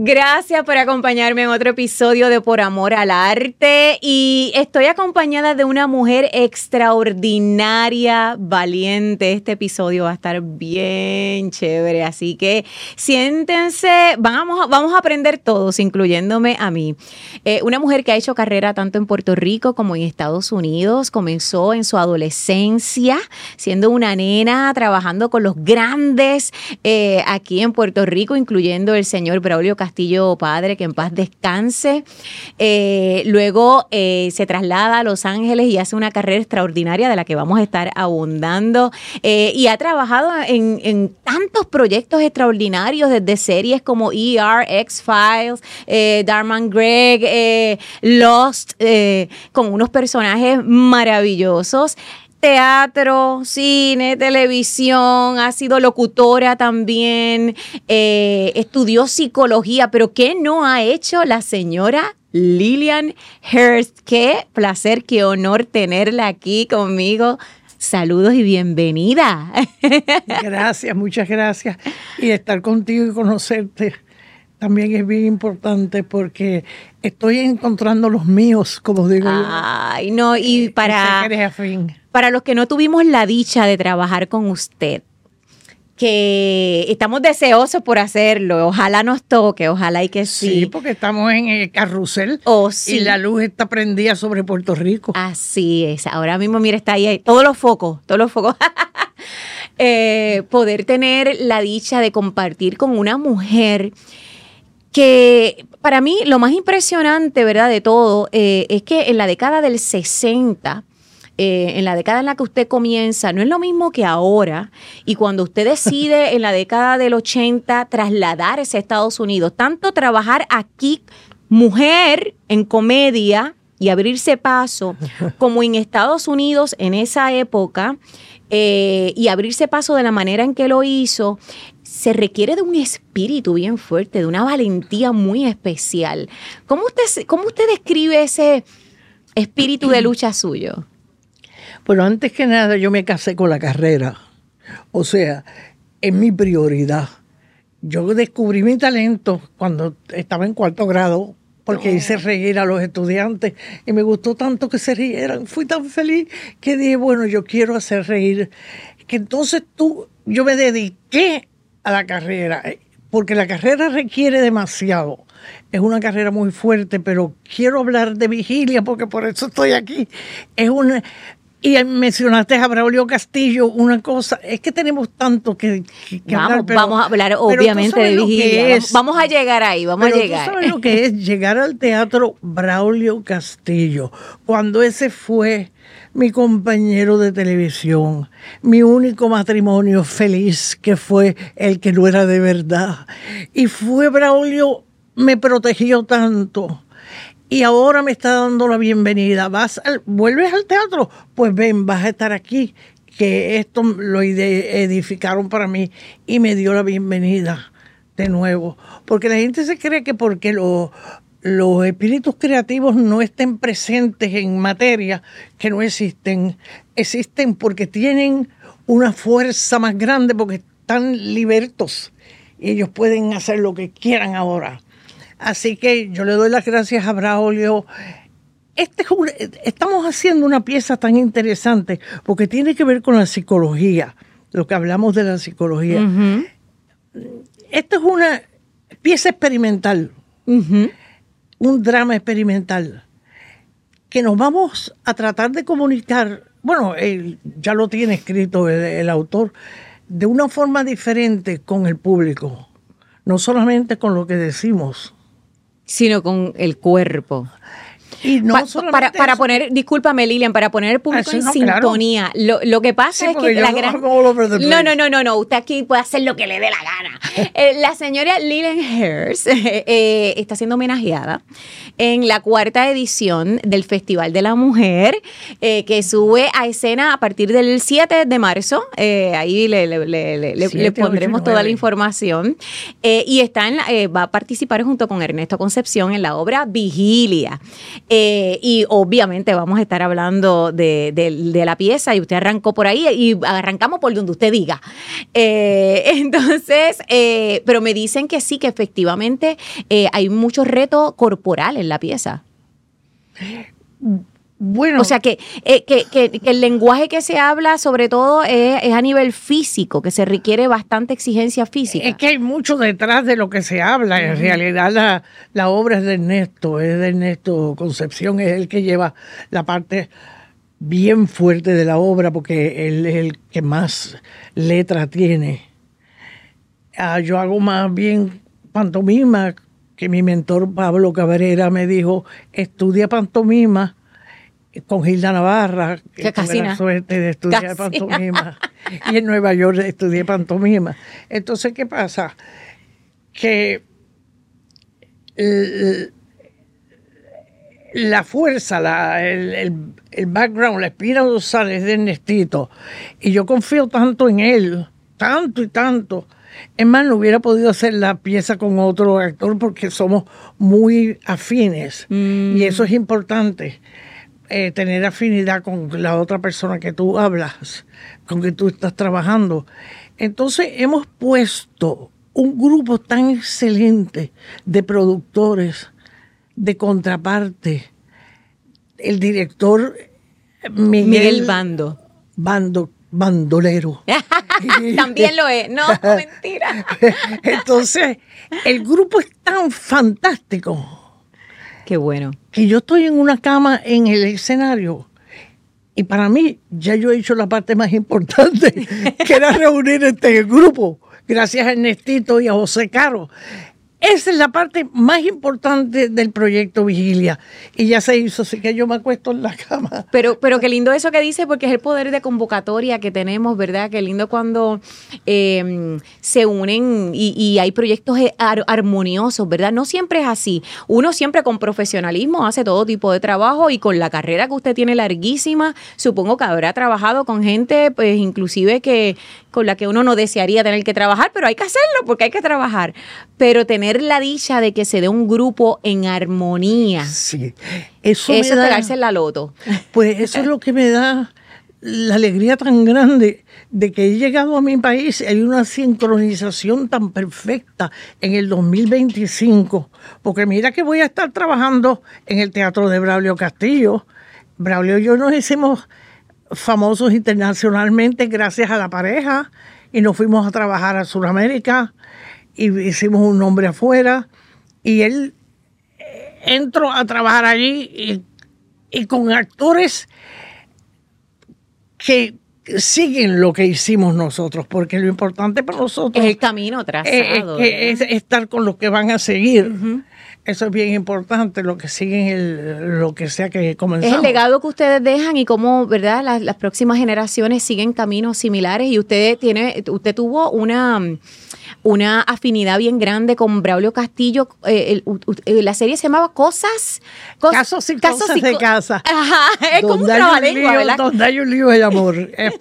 Gracias por acompañarme en otro episodio de Por Amor al Arte. Y estoy acompañada de una mujer extraordinaria, valiente. Este episodio va a estar bien chévere, así que siéntense. Vamos a aprender todos, incluyéndome a mí. Una mujer que ha hecho carrera tanto en Puerto Rico como en Estados Unidos. Comenzó en su adolescencia, siendo una nena, trabajando con los grandes aquí en Puerto Rico, incluyendo el señor Braulio Castillo padre, que en paz descanse. Luego se traslada a Los Ángeles y hace una carrera extraordinaria de la que vamos a estar abundando. Y ha trabajado en tantos proyectos extraordinarios, desde series como ER, X-Files, Dharma and Greg, Lost, con unos personajes maravillosos. Teatro, cine, televisión, ha sido locutora también, estudió psicología, pero ¿qué no ha hecho la señora Lillian Hurst? Qué placer, qué honor tenerla aquí conmigo. Saludos y bienvenida. Gracias, muchas gracias. Y estar contigo y conocerte también es bien importante porque estoy encontrando los míos, como digo yo. Ay, no, y para los que no tuvimos la dicha de trabajar con usted, que estamos deseosos por hacerlo, ojalá nos toque, ojalá y que sí. Sí, porque estamos en el carrusel sí. Y la luz está prendida sobre Puerto Rico. Así es, ahora mismo, mira, está ahí todos los focos. Poder tener la dicha de compartir con una mujer que para mí lo más impresionante, ¿verdad?, de todo, es que en la década del 60, en la década en la que usted comienza, no es lo mismo que ahora, y cuando usted decide en la década del 80 trasladarse a Estados Unidos, tanto trabajar aquí, mujer en comedia y abrirse paso, como en Estados Unidos en esa época, y abrirse paso de la manera en que lo hizo, se requiere de un espíritu bien fuerte, de una valentía muy especial. ¿Cómo usted describe ese espíritu de lucha suyo? Bueno, antes que nada yo me casé con la carrera. O sea, es mi prioridad. Yo descubrí mi talento cuando estaba en 4º grado, porque hice reír a los estudiantes y me gustó tanto que se rieran. Fui tan feliz que dije, bueno, yo quiero hacer reír. Que entonces yo me dediqué a la carrera, porque la carrera requiere demasiado. Es una carrera muy fuerte, pero quiero hablar de vigilia porque por eso estoy aquí. Y mencionaste a Braulio Castillo, una cosa, es que tenemos tanto que hablar. Vamos a hablar obviamente de vigilia. Vamos a llegar ahí, vamos a llegar. ¿Tú sabes lo que es llegar al teatro Braulio Castillo? Cuando ese fue mi compañero de televisión, mi único matrimonio feliz, que fue el que no era de verdad. Y fue Braulio, me protegió tanto. Y ahora me está dando la bienvenida. ¿Vuelves al teatro? Pues ven, vas a estar aquí, que esto lo edificaron para mí y me dio la bienvenida de nuevo. Porque la gente se cree que porque los espíritus creativos no estén presentes en materia, que no existen. Existen porque tienen una fuerza más grande, porque están libertos y ellos pueden hacer lo que quieran ahora. Así que yo le doy las gracias a Braulio. Estamos haciendo una pieza tan interesante porque tiene que ver con la psicología, lo que hablamos de la psicología. Uh-huh. Esto es una pieza experimental, uh-huh, un drama experimental, que nos vamos a tratar de comunicar, bueno, ya lo tiene escrito el autor, de una forma diferente con el público, no solamente con lo que decimos, sino con el cuerpo. Y no para poner, discúlpame Lilian, para poner el público en sintonía. Claro. Lo que pasa es que la gran... No, usted aquí puede hacer lo que le dé la gana. La señora Lillian Hurst está siendo homenajeada en la 4ª edición del Festival de la Mujer, que sube a escena a partir del 7 de marzo. Ahí le pondremos toda la información. Y va a participar junto con Ernesto Concepción en la obra Vigilia. Y obviamente vamos a estar hablando de la pieza y usted arrancó por ahí y arrancamos por donde usted diga. Entonces, pero me dicen que sí, que efectivamente hay mucho reto corporal en la pieza. Bueno, O sea, que el lenguaje que se habla sobre todo es a nivel físico, que se requiere bastante exigencia física. es que hay mucho detrás de lo que se habla. En realidad la obra es de Ernesto Concepción, es el que lleva la parte bien fuerte de la obra porque él es el que más letra tiene. Yo hago más bien pantomima, que mi mentor Pablo Cabrera me dijo, estudia pantomima con Gilda Navarra, que tuve la suerte de estudiar pantomima, y en Nueva York estudié pantomima. Entonces, ¿qué pasa? Que la fuerza, el background, la espina dorsal es de Ernestito, y yo confío tanto en él, tanto y tanto. Es más, no hubiera podido hacer la pieza con otro actor porque somos muy afines, y eso es importante. Tener afinidad con la otra persona que tú hablas, con que tú estás trabajando. Entonces hemos puesto un grupo tan excelente de productores, de contraparte. El director Miguel Bandolero. También lo es. No, mentira. Entonces, el grupo es tan fantástico. Qué bueno. Que yo estoy en una cama en el escenario y para mí ya yo he hecho la parte más importante, que era reunir este grupo, gracias a Ernestito y a José Caro. Esa es la parte más importante del proyecto Vigilia. Y ya se hizo, así que yo me acuesto en la cama. Pero qué lindo eso que dice, porque es el poder de convocatoria que tenemos, ¿verdad? Qué lindo cuando se unen y hay proyectos armoniosos, ¿verdad? No siempre es así. Uno siempre con profesionalismo hace todo tipo de trabajo y con la carrera que usted tiene larguísima, supongo que habrá trabajado con gente, pues inclusive con la que uno no desearía tener que trabajar, pero hay que hacerlo porque hay que trabajar. Pero tener la dicha de que se dé un grupo en armonía. Sí, eso es pegarse en la loto. Pues eso es lo que me da la alegría tan grande de que he llegado a mi país. Hay una sincronización tan perfecta en el 2025, porque mira que voy a estar trabajando en el Teatro de Braulio Castillo. Braulio y yo nos hicimos famosos internacionalmente gracias a la pareja y nos fuimos a trabajar a Sudamérica y hicimos un nombre afuera y él entró a trabajar allí y con actores que siguen lo que hicimos nosotros, porque lo importante para nosotros es el camino trazado, es estar con los que van a seguir. Eso es bien importante, lo que siguen, lo que sea que comenzamos. Es el legado que ustedes dejan y cómo, ¿verdad? Las próximas generaciones siguen caminos similares y usted tuvo una afinidad bien grande con Braulio Castillo. La serie se llamaba Casos y Cosas de Casa. Ajá, es como un trabalengua, ¿verdad? Donde hay un lío de amor.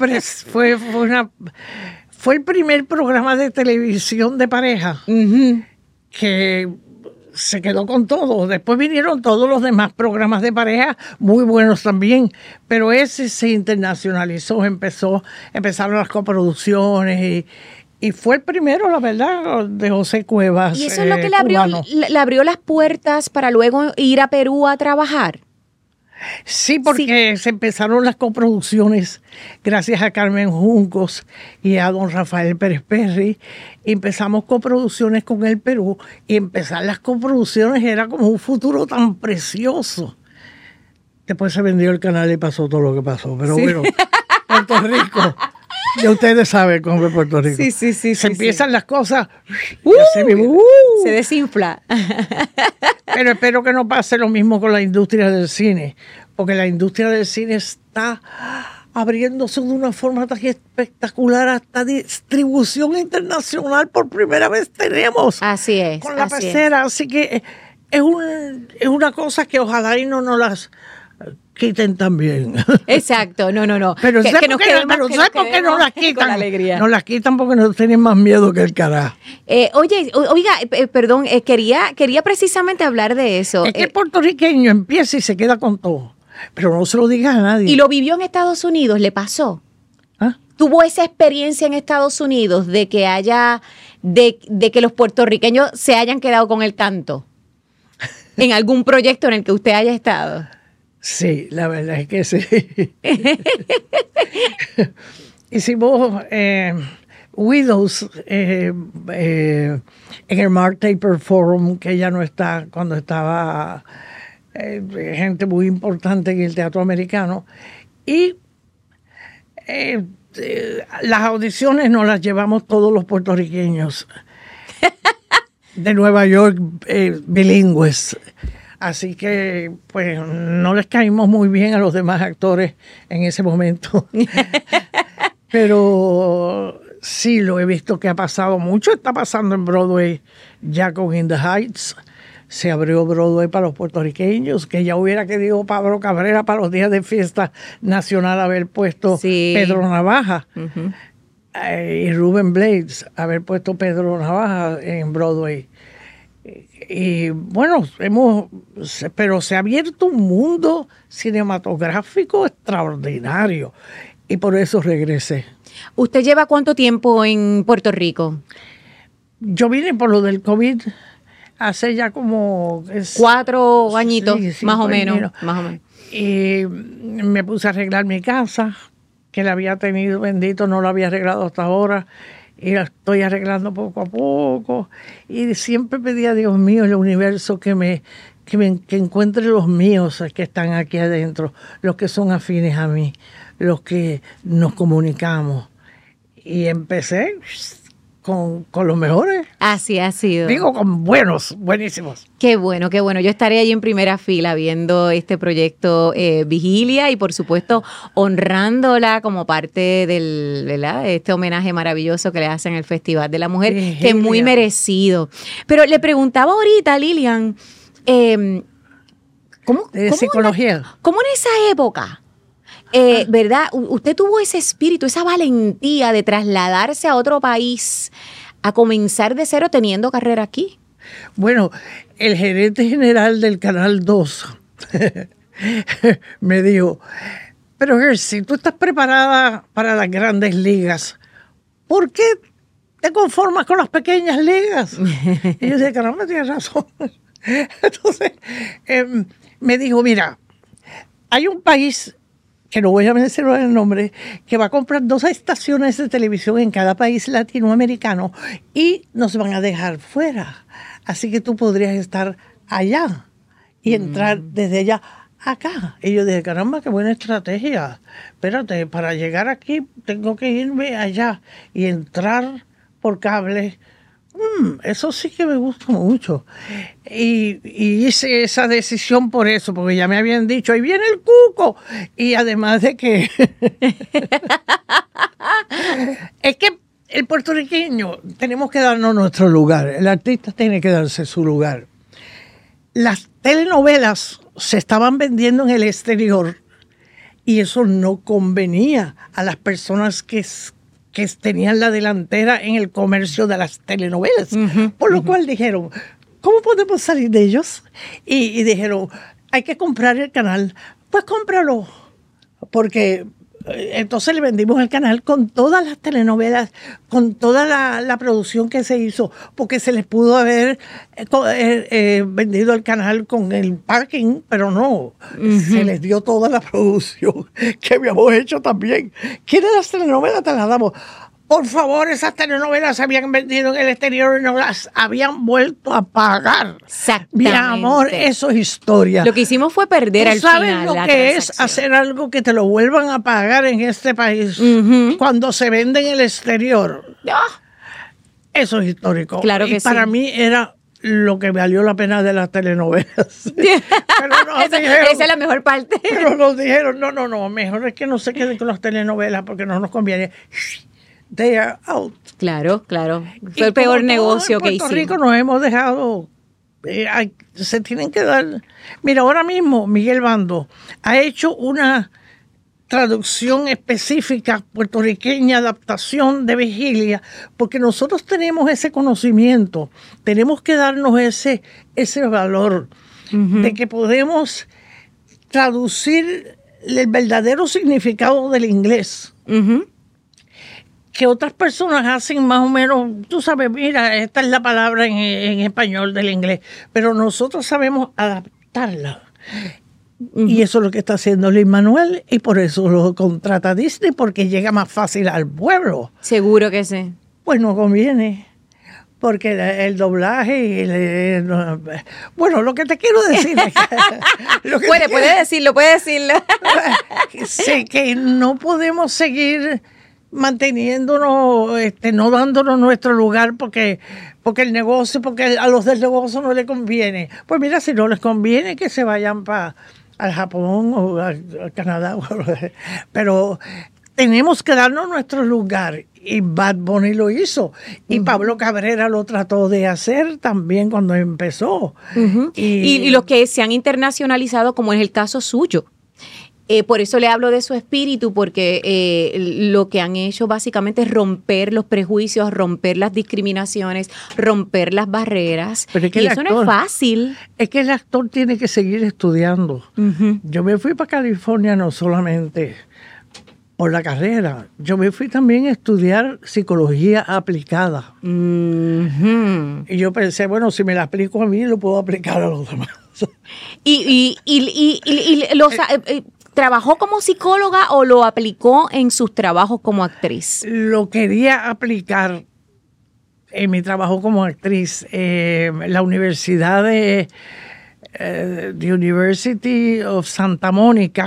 Fue el primer programa de televisión de pareja que se quedó con todo. Después vinieron todos los demás programas de pareja, muy buenos también, pero ese se internacionalizó, empezaron las coproducciones y fue el primero, la verdad, de José Cuevas. Y eso es lo que le abrió las puertas para luego ir a Perú a trabajar. Sí, porque se empezaron las coproducciones gracias a Carmen Juncos y a don Rafael Pérez Perry. Empezamos coproducciones con el Perú y empezar las coproducciones era como un futuro tan precioso. Después se vendió el canal y pasó todo lo que pasó. Pero bueno, Puerto Rico, ya ustedes saben cómo es Puerto Rico. Sí. Se empiezan las cosas se desinfla. Pero espero que no pase lo mismo con la industria del cine, porque la industria del cine está abriéndose de una forma tan espectacular, hasta distribución internacional por primera vez tenemos. Así es. Con la pecera, así que es una cosa que ojalá y no nos quiten también. Exacto, no. Pero ¿sabes nos por qué quedemos- pero que ¿sabes nos por qué no las quedemos quitan? con la alegría. No las quitan porque no tienen más miedo que el carajo. Oiga, perdón, quería precisamente hablar de eso. Es que el puertorriqueño empieza y se queda con todo. Pero no se lo digas a nadie. Y lo vivió en Estados Unidos, ¿le pasó? ¿Ah? ¿Tuvo esa experiencia en Estados Unidos de que de que los puertorriqueños se hayan quedado con el canto? ¿En algún proyecto en el que usted haya estado? Sí, la verdad es que sí. Hicimos Widows en el Mark Taper Forum, que ya no está, cuando estaba gente muy importante en el teatro americano. Y las audiciones nos las llevamos todos los puertorriqueños de Nueva York, bilingües. Así que, pues, no les caímos muy bien a los demás actores en ese momento. Pero sí, lo he visto que ha pasado mucho. Está pasando en Broadway ya con In the Heights. Se abrió Broadway para los puertorriqueños, que ya hubiera querido Pablo Cabrera para los días de fiesta nacional haber puesto Sí. Pedro Navaja. Ujú. Y Rubén Blades haber puesto Pedro Navaja en Broadway. Y bueno, pero se ha abierto un mundo cinematográfico extraordinario y por eso regresé. ¿Usted lleva cuánto tiempo en Puerto Rico? Yo vine por lo del COVID hace ya como... 4 añitos, sí, más o 5 menos. añitos. Más o menos. Y me puse a arreglar mi casa, que la había tenido, bendito, no la había arreglado hasta ahora. Y la estoy arreglando poco a poco. Y siempre pedí a Dios mío, el universo, que encuentre los míos que están aquí adentro, los que son afines a mí, los que nos comunicamos. Y empecé con los mejores. Así ha sido. Digo, con buenísimos. Qué bueno, qué bueno. Yo estaré ahí en primera fila viendo este proyecto Vigilia y por supuesto honrándola como parte del, ¿verdad? Este homenaje maravilloso que le hacen el Festival de la Mujer, Vigilia. que es muy merecido. Pero le preguntaba ahorita, Lilian, ¿cómo De psicología. ¿cómo en esa época, verdad, usted tuvo ese espíritu, esa valentía de trasladarse a otro país, a comenzar de cero teniendo carrera aquí? Bueno, el gerente general del Canal 2 me dijo, pero si tú estás preparada para las grandes ligas, ¿por qué te conformas con las pequeñas ligas? Y yo dije, caramba, tienes razón. Entonces, me dijo, mira, hay un país, que no voy a mencionar el nombre, que va a comprar 2 estaciones de televisión en cada país latinoamericano y nos van a dejar fuera. Así que tú podrías estar allá y entrar desde allá acá. Y yo dije, caramba, qué buena estrategia. Espérate, para llegar aquí tengo que irme allá y entrar por cable. Eso sí que me gusta mucho. Y hice esa decisión por eso, porque ya me habían dicho, ahí viene el cuco. Y además de que... es que el puertorriqueño tenemos que darnos nuestro lugar. El artista tiene que darse su lugar. Las telenovelas se estaban vendiendo en el exterior y eso no convenía a las personas que tenían la delantera en el comercio de las telenovelas. Por lo cual dijeron, ¿cómo podemos salir de ellos? Y dijeron, hay que comprar el canal. Pues cómpralo. Porque entonces le vendimos el canal con todas las telenovelas, con toda la producción que se hizo, porque se les pudo haber vendido el canal con el parking, pero no, se les dio toda la producción que habíamos hecho también. ¿Quieres las telenovelas? Te las damos. Por favor, esas telenovelas se habían vendido en el exterior y no las habían vuelto a pagar. Exactamente. Mi amor, eso es historia. Lo que hicimos fue perder al ¿Tú sabes final lo la que es transacción? hacer algo que te lo vuelvan a pagar en este país cuando se vende en el exterior? Eso es histórico. Claro que y para sí. mí era lo que valió la pena de las telenovelas. Pero nos dijeron, Esa es la mejor parte. pero nos dijeron, no, mejor es que no se queden con las telenovelas porque no nos conviene. They are out. Claro, claro. Y Fue el peor como negocio todos que en Puerto hicimos. Rico nos hemos dejado Se tienen que dar. Mira, ahora mismo Miguel Bando ha hecho una traducción específica puertorriqueña, adaptación de Vigilia, porque nosotros tenemos ese conocimiento, tenemos que darnos ese valor de que podemos traducir el verdadero significado del inglés. Que otras personas hacen más o menos, tú sabes, mira, esta es la palabra en español del inglés, pero nosotros sabemos adaptarla. Y eso es lo que está haciendo Lin-Manuel, y por eso lo contrata Disney, porque llega más fácil al pueblo. Seguro que sí. Pues no conviene, porque el doblaje... bueno, lo que te quiero decir es que... puede decirlo. Sí, que no podemos seguir manteniéndonos, no dándonos nuestro lugar porque el negocio, porque a los del negocio no les conviene. Pues mira, si no les conviene, que se vayan al Japón o a Canadá. Pero tenemos que darnos nuestro lugar. Y Bad Bunny lo hizo. Y Pablo Cabrera lo trató de hacer también cuando empezó. Y los que se han internacionalizado, como es el caso suyo. Por eso le hablo de su espíritu, porque lo que han hecho básicamente es romper los prejuicios, romper las discriminaciones, romper las barreras. Pero es que y eso no es fácil. Es que el actor tiene que seguir estudiando. Yo me fui para California no solamente por la carrera, yo me fui también a estudiar psicología aplicada. Y yo pensé, bueno, si me la aplico a mí, lo puedo aplicar a los demás. ¿Trabajó como psicóloga o lo aplicó en sus trabajos como actriz? Lo quería aplicar en mi trabajo como actriz. La Universidad de the University of Santa Mónica,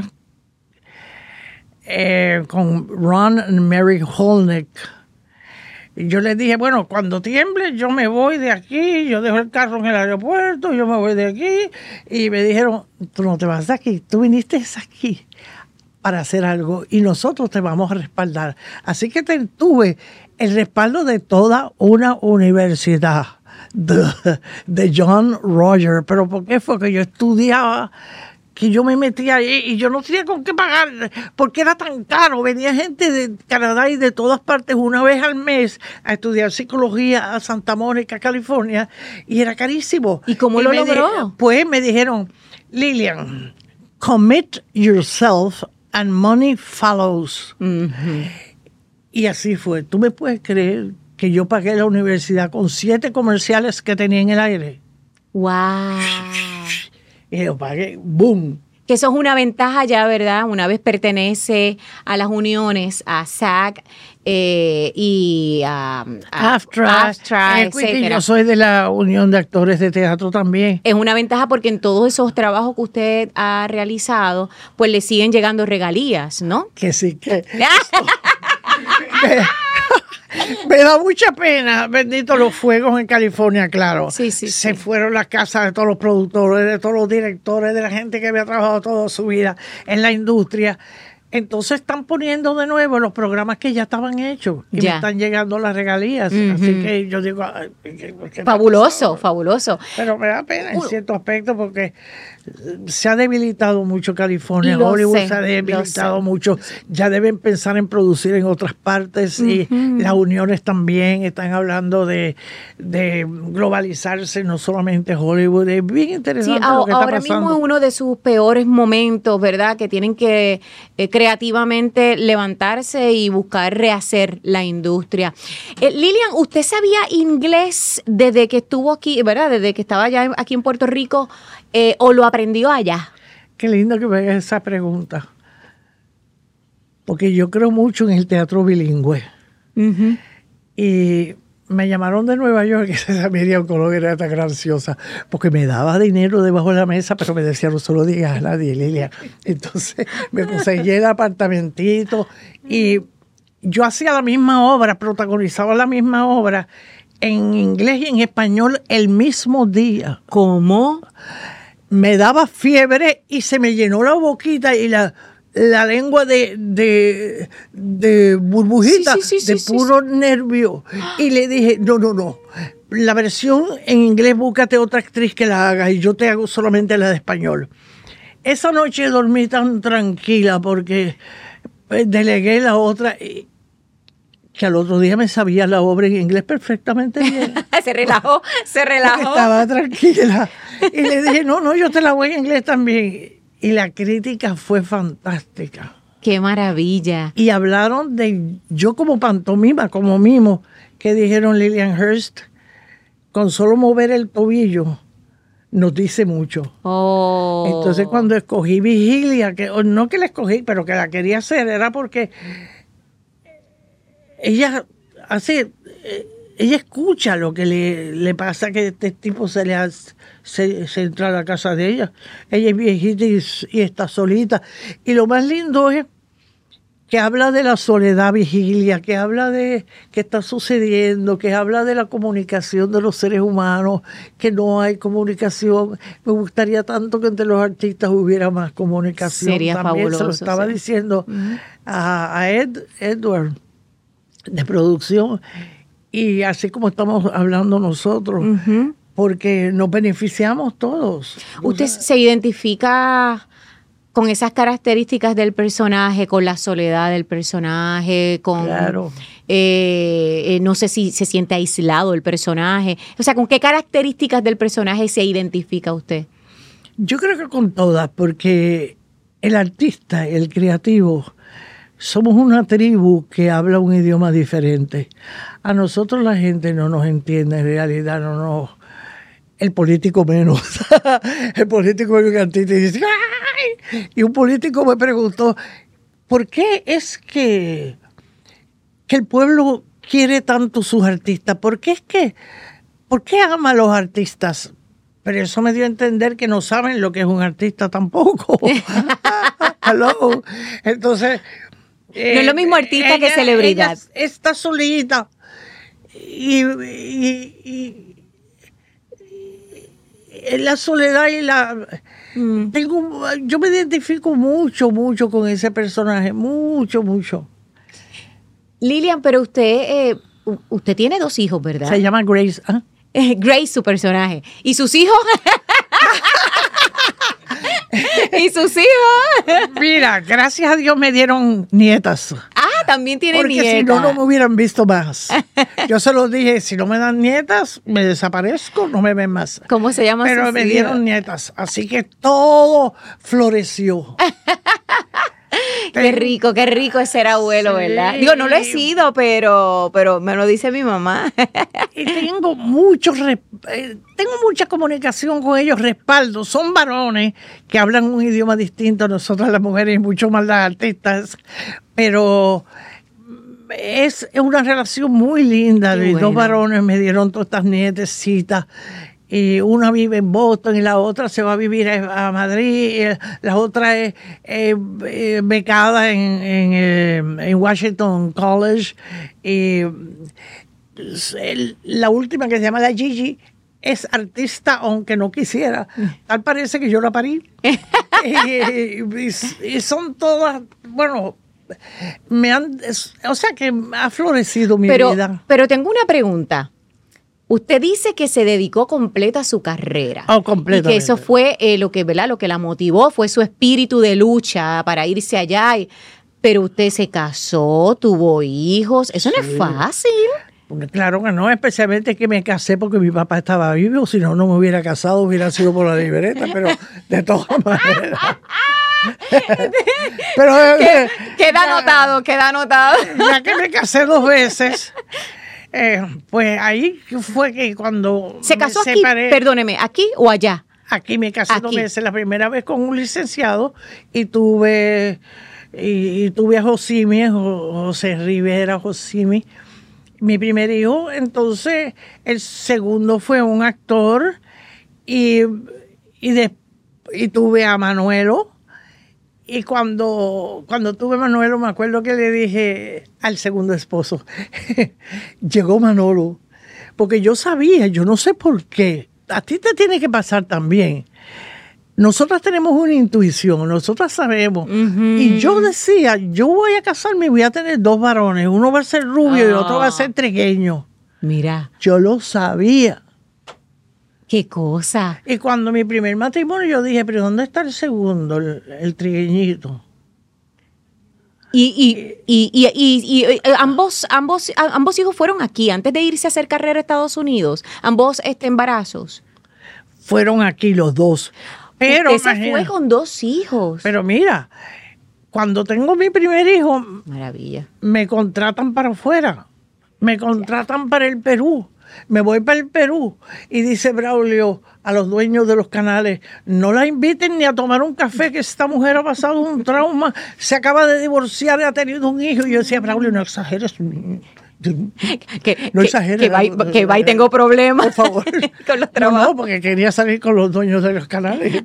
con Ron and Mary Holnick. Y yo les dije, bueno, cuando tiemble yo me voy de aquí, yo dejo el carro en el aeropuerto, yo me voy de aquí. Y me dijeron, tú no te vas de aquí, tú viniste aquí para hacer algo y nosotros te vamos a respaldar. Así que tuve el respaldo de toda una universidad, de John Rogers. Pero ¿por qué fue que yo estudiaba? Que yo me metía ahí y yo no tenía con qué pagar porque era tan caro. Venía gente de Canadá y de todas partes una vez al mes a estudiar psicología a Santa Mónica, California, y era carísimo. ¿Y cómo lo logró? Pues me dijeron, Lilian, commit yourself and money follows. Y así fue. ¿Tú me puedes creer que yo pagué la universidad con 7 comerciales que tenía en el aire? ¡Wow! Y lo pagué, ¡boom! Que eso es una ventaja ya, ¿verdad? Una vez pertenece a las uniones, a SAG y a AFTRA, etcétera. Yo soy de la Unión de Actores de Teatro también. Es una ventaja porque en todos esos trabajos que usted ha realizado, pues le siguen llegando regalías, ¿no? Que sí, que... Me da mucha pena, bendito los fuegos en California, claro. Sí. Se fueron las casas de todos los productores, de todos los directores, de la gente que había trabajado toda su vida en la industria. Entonces están poniendo de nuevo los programas que ya estaban hechos y me están llegando las regalías. Así que yo digo... Fabuloso. Pero me da pena en cierto aspecto porque se ha debilitado mucho California. Hollywood se ha debilitado mucho. Ya deben pensar en producir en otras partes y las uniones también están hablando de globalizarse, no solamente Hollywood. Es bien interesante lo que está pasando. Ahora mismo es uno de sus peores momentos, ¿verdad? Que tienen que creativamente levantarse y buscar rehacer la industria. Lilian, ¿usted sabía inglés desde que estuvo aquí, ¿verdad? Desde que estaba ya aquí en Puerto Rico, o lo aprendió allá? Qué lindo que me hagas esa pregunta. Porque yo creo mucho en el teatro bilingüe. Y me llamaron de Nueva York, que esa Miriam Colón era tan graciosa, porque me daba dinero debajo de la mesa, pero me decía, no se lo digas a nadie, Lilia. Entonces me conseguí el apartamentito y yo hacía la misma obra, protagonizaba la misma obra en inglés y en español el mismo día. ¿Cómo? Me daba fiebre y se me llenó la boquita y la lengua de burbujita, de puro nervio. Y le dije, no, la versión en inglés, búscate otra actriz que la haga y yo te hago solamente la de español. Esa noche dormí tan tranquila porque delegué la otra que al otro día me sabía la obra en inglés perfectamente bien. Se relajó. Estaba tranquila. Y le dije, no, yo te la voy en inglés también. Y la crítica fue fantástica. ¡Qué maravilla! Y hablaron de yo como pantomima, como mimo, que dijeron Lillian Hurst, con solo mover el tobillo, nos dice mucho. Oh. Entonces cuando escogí Vigilia, no que la escogí, pero que la quería hacer, era porque ella escucha lo que le pasa, que este tipo se entra a la casa de ella. Ella es viejita y está solita. Y lo más lindo es que habla de la soledad, Vigilia, que habla de qué está sucediendo, que habla de la comunicación de los seres humanos, que no hay comunicación. Me gustaría tanto que entre los artistas hubiera más comunicación. Sería también fabuloso. se lo estaba diciendo a Edward, de producción, y así como estamos hablando nosotros, porque nos beneficiamos todos. ¿Usted se identifica con esas características del personaje, con la soledad del personaje, con Claro. No sé si se siente aislado el personaje? O sea, ¿con qué características del personaje se identifica usted? Yo creo que con todas, porque el artista, el creativo, somos una tribu que habla un idioma diferente. A nosotros la gente no nos entiende, en realidad el político menos. El político es un artista y dice, ¡ay! Y un político me preguntó, ¿por qué es que el pueblo quiere tanto sus artistas? ¿Por qué ama a los artistas? Pero eso me dio a entender que no saben lo que es un artista tampoco. Hello. Entonces, no es lo mismo artista que celebridad. Ella está solita y la soledad y yo me identifico mucho con ese personaje, mucho. Lilian, pero usted tiene 2 hijos, ¿verdad? Se llama Grace. ¿Ah? Grace, su personaje. ¿Y sus hijos? ¿Y sus hijos? Mira, gracias a Dios me dieron nietas. También tiene porque nietas. Si no me hubieran visto más. Yo se los dije, si no me dan nietas, me desaparezco, no me ven más. ¿Cómo se llama? Pero me dieron nietas, así que todo floreció. Qué rico es ser abuelo, sí, ¿verdad? Digo, no lo he sido, pero me lo dice mi mamá. Y tengo mucha comunicación con ellos, respaldo. Son varones que hablan un idioma distinto a nosotras las mujeres y mucho más las artistas. Pero es una relación muy linda. Mis 2 varones me dieron todas estas nietecitas. Y una vive en Boston y la otra se va a vivir a Madrid, y la otra es becada en Washington College. Y la última, que se llama la Gigi, es artista aunque no quisiera. Tal parece que yo la parí. y son todas, bueno, o sea que ha florecido mi vida. Pero tengo una pregunta. Usted dice que se dedicó completa a su carrera. Completamente. Y que eso fue lo que la motivó, fue su espíritu de lucha para irse allá. Pero usted se casó, tuvo hijos. Eso no es fácil. Claro que no, especialmente que me casé porque mi papá estaba vivo. Si no me hubiera casado, hubiera sido por la libreta. Pero de todas maneras. Pero, queda anotado. Ya que me casé 2 veces. Pues ahí fue que cuando ¿Se casó me aquí? separé, Perdóneme, ¿aquí o allá? Aquí me casé 2 veces. La primera vez con un licenciado y tuve a Josimi, José Rivera Josimi, mi primer hijo. Entonces el segundo fue un actor y tuve a Manuelo. Y cuando tuve a Manolo, me acuerdo que le dije al segundo esposo, llegó Manolo, porque yo sabía, yo no sé por qué, a ti te tiene que pasar también. Nosotras tenemos una intuición, nosotras sabemos. Y yo decía, yo voy a casarme y voy a tener 2 varones, uno va a ser rubio y otro va a ser trigueño. Mira, Yo lo sabía. qué cosa. Y cuando mi primer matrimonio, yo dije, pero ¿dónde está el segundo, el trigueñito? Y ambos hijos fueron aquí antes de irse a hacer carrera a Estados Unidos. Ambos embarazos. Fueron aquí los dos. Pero Usted se fue con 2 hijos. Pero mira, cuando tengo mi primer hijo, Maravilla. me contratan para afuera. Me contratan para el Perú. Me voy para el Perú. Y dice Braulio a los dueños de los canales, no la inviten ni a tomar un café, que esta mujer ha pasado un trauma, se acaba de divorciar y ha tenido un hijo. Y yo decía, Braulio, no exageres. No exageres. Que va y tengo problemas. Por favor. Con los trabajos. No, porque quería salir con los dueños de los canales.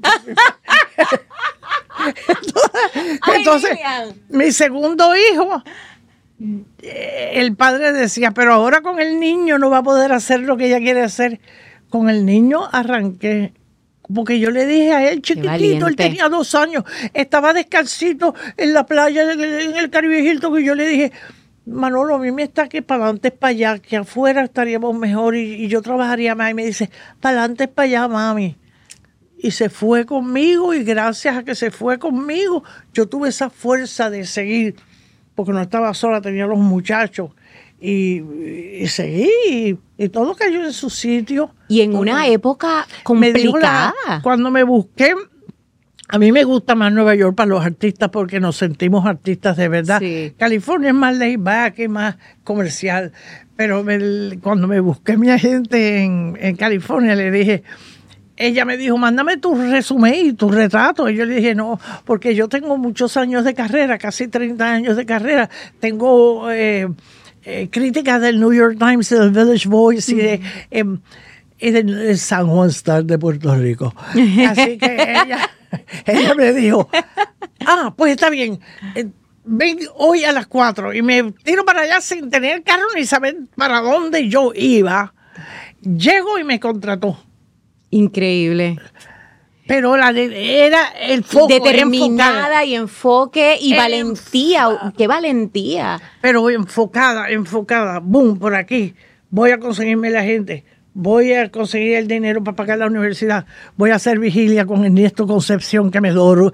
Entonces, mi segundo hijo, el padre decía, pero ahora con el niño no va a poder hacer lo que ella quiere hacer. Con el niño arranqué, porque yo le dije a él, chiquitito, él tenía 2 años, estaba descalcito en la playa, en el Caribe Hilton, y yo le dije, Manolo, a mí me está que para adelante es para allá, que afuera estaríamos mejor y yo trabajaría más. Y me dice, para adelante es para allá, mami. Y se fue conmigo, y gracias a que se fue conmigo, yo tuve esa fuerza de seguir, porque no estaba sola, tenía los muchachos. Y seguí, y todo cayó en su sitio. Y en una época complicada. Cuando me busqué, a mí me gusta más Nueva York para los artistas, porque nos sentimos artistas de verdad. Sí. California es más laid back, es más comercial. Pero cuando me busqué mi agente en California, le dije, ella me dijo, mándame tu resumen y tu retrato. Y yo le dije, no, porque yo tengo muchos años de carrera, casi 30 años de carrera. Tengo críticas del New York Times, del Village Voice y del San Juan Star de Puerto Rico. Así que ella me dijo, pues está bien, ven hoy a las 4. Y me tiro para allá sin tener carro ni saber para dónde yo iba. Llego y me contrató. Increíble. Pero era el foco. Determinada y enfoque y valentía. ¡Qué valentía! Pero enfocada. Boom, por aquí. Voy a conseguirme la gente. Voy a conseguir el dinero para pagar la universidad. Voy a hacer vigilia con Ernesto Concepción, que me duró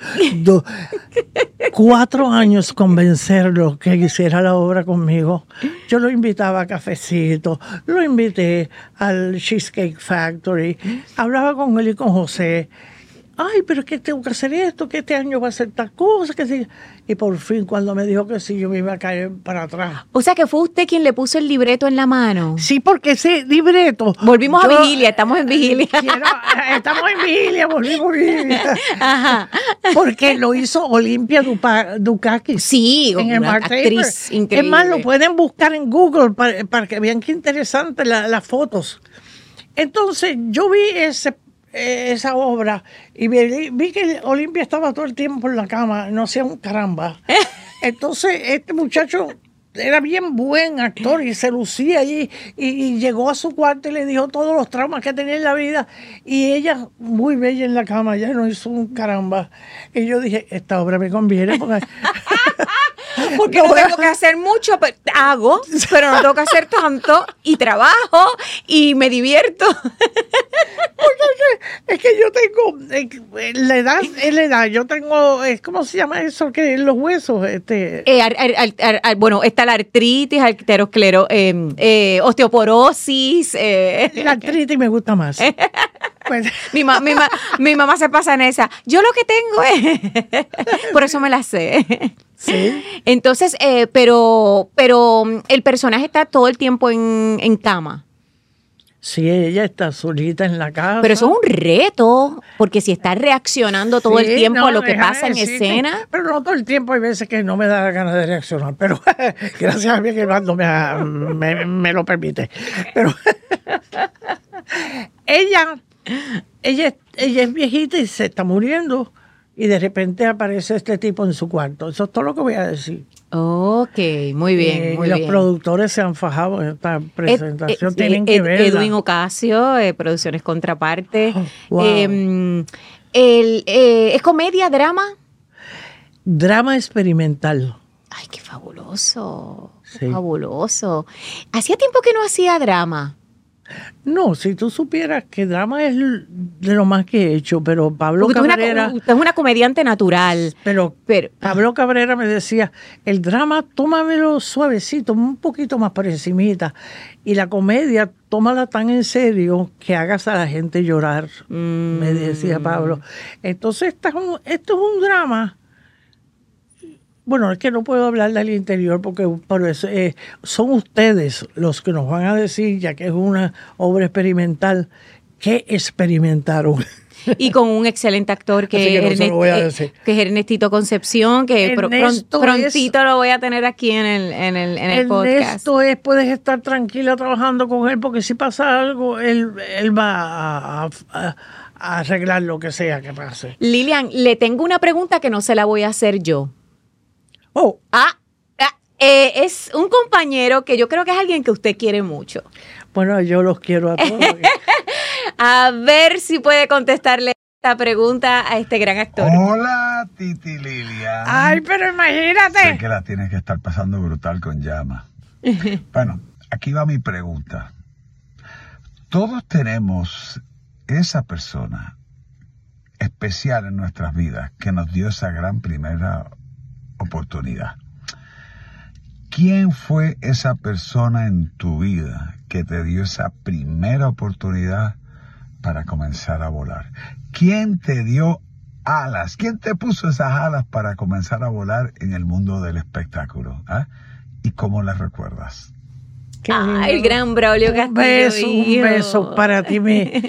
4 años convencerlo que hiciera la obra conmigo. Yo lo invitaba a cafecito, lo invité al Cheesecake Factory, hablaba con él y con José. Ay, pero es que tengo que hacer esto, que este año va a ser tal cosa, que sí. Y por fin, cuando me dijo que sí, yo me iba a caer para atrás. O sea, que fue usted quien le puso el libreto en la mano. Sí, porque ese libreto... Volvimos a vigilia, estamos en vigilia. Estamos en vigilia, volvimos a vigilia. Ajá. Porque lo hizo Olimpia Dukakis. Sí, en el una Mark actriz Paper. increíble. Es más, lo pueden buscar en Google para que vean qué interesante las fotos. Entonces, yo vi esa obra y vi que Olimpia estaba todo el tiempo en la cama, no hacía un caramba. Entonces este muchacho era bien buen actor y se lucía allí y llegó a su cuarto y le dijo todos los traumas que tenía en la vida, y ella muy bella en la cama, ya no hizo un caramba. Y yo dije, esta obra me conviene porque no tengo que hacer mucho, pero hago, pero no tengo que hacer tanto, y trabajo y me divierto. Es que yo tengo la edad, yo tengo, ¿cómo se llama eso? Que los huesos, Bueno, está la artritis, osteoporosis. La artritis me gusta más. Pues, mi mamá se pasa en esa. Yo lo que tengo es, por eso me la sé. Sí. Entonces, pero el personaje está todo el tiempo en cama. Sí, ella está solita en la casa. Pero eso es un reto, porque si está reaccionando todo el tiempo a lo que pasa en escena. Pero no todo el tiempo, hay veces que no me da ganas de reaccionar, pero gracias a mí que el bando me lo permite. Pero ella es viejita y se está muriendo, y de repente aparece este tipo en su cuarto. Eso es todo lo que voy a decir. Ok, muy bien, muy los bien. productores se han fajado en esta presentación, tienen que verla. Edwin Ocasio, Producciones Contraparte. Wow. ¿Es comedia, drama? Drama experimental. Ay, qué fabuloso. Sí. Fabuloso. Hacía tiempo que no hacía drama. No, si tú supieras que drama es de lo más que he hecho, pero Pablo Porque Cabrera... usted es una comediante natural. Pero Pablo Cabrera me decía, el drama tómamelo suavecito, un poquito más por encimita. Y la comedia, tómala tan en serio que hagas a la gente llorar, me decía Pablo. Entonces, esto es un drama. Bueno, es que no puedo hablar del interior porque por eso, son ustedes los que nos van a decir, ya que es una obra experimental, qué experimentaron. Y con un excelente actor que no se lo voy a decir. Que es Ernestito Concepción, que prontito lo voy a tener aquí en el podcast. Ernesto puedes estar tranquila trabajando con él porque si pasa algo, él va a arreglar lo que sea que pase. Lilian, le tengo una pregunta que no se la voy a hacer yo. Oh. Es un compañero que yo creo que es alguien que usted quiere mucho. Bueno, yo los quiero a todos. A ver si puede contestarle esta pregunta a este gran actor. Hola, Titi Lilian. Ay, pero imagínate. Sé que la tienes que estar pasando brutal con llama. Bueno, aquí va mi pregunta. Todos tenemos esa persona especial en nuestras vidas que nos dio esa gran primera oportunidad. ¿Quién fue esa persona en tu vida que te dio esa primera oportunidad para comenzar a volar? ¿Quién te dio alas? ¿Quién te puso esas alas para comenzar a volar en el mundo del espectáculo? ¿Ah? ¿Y cómo las recuerdas? El gran Braulio Castillo. Un beso para ti.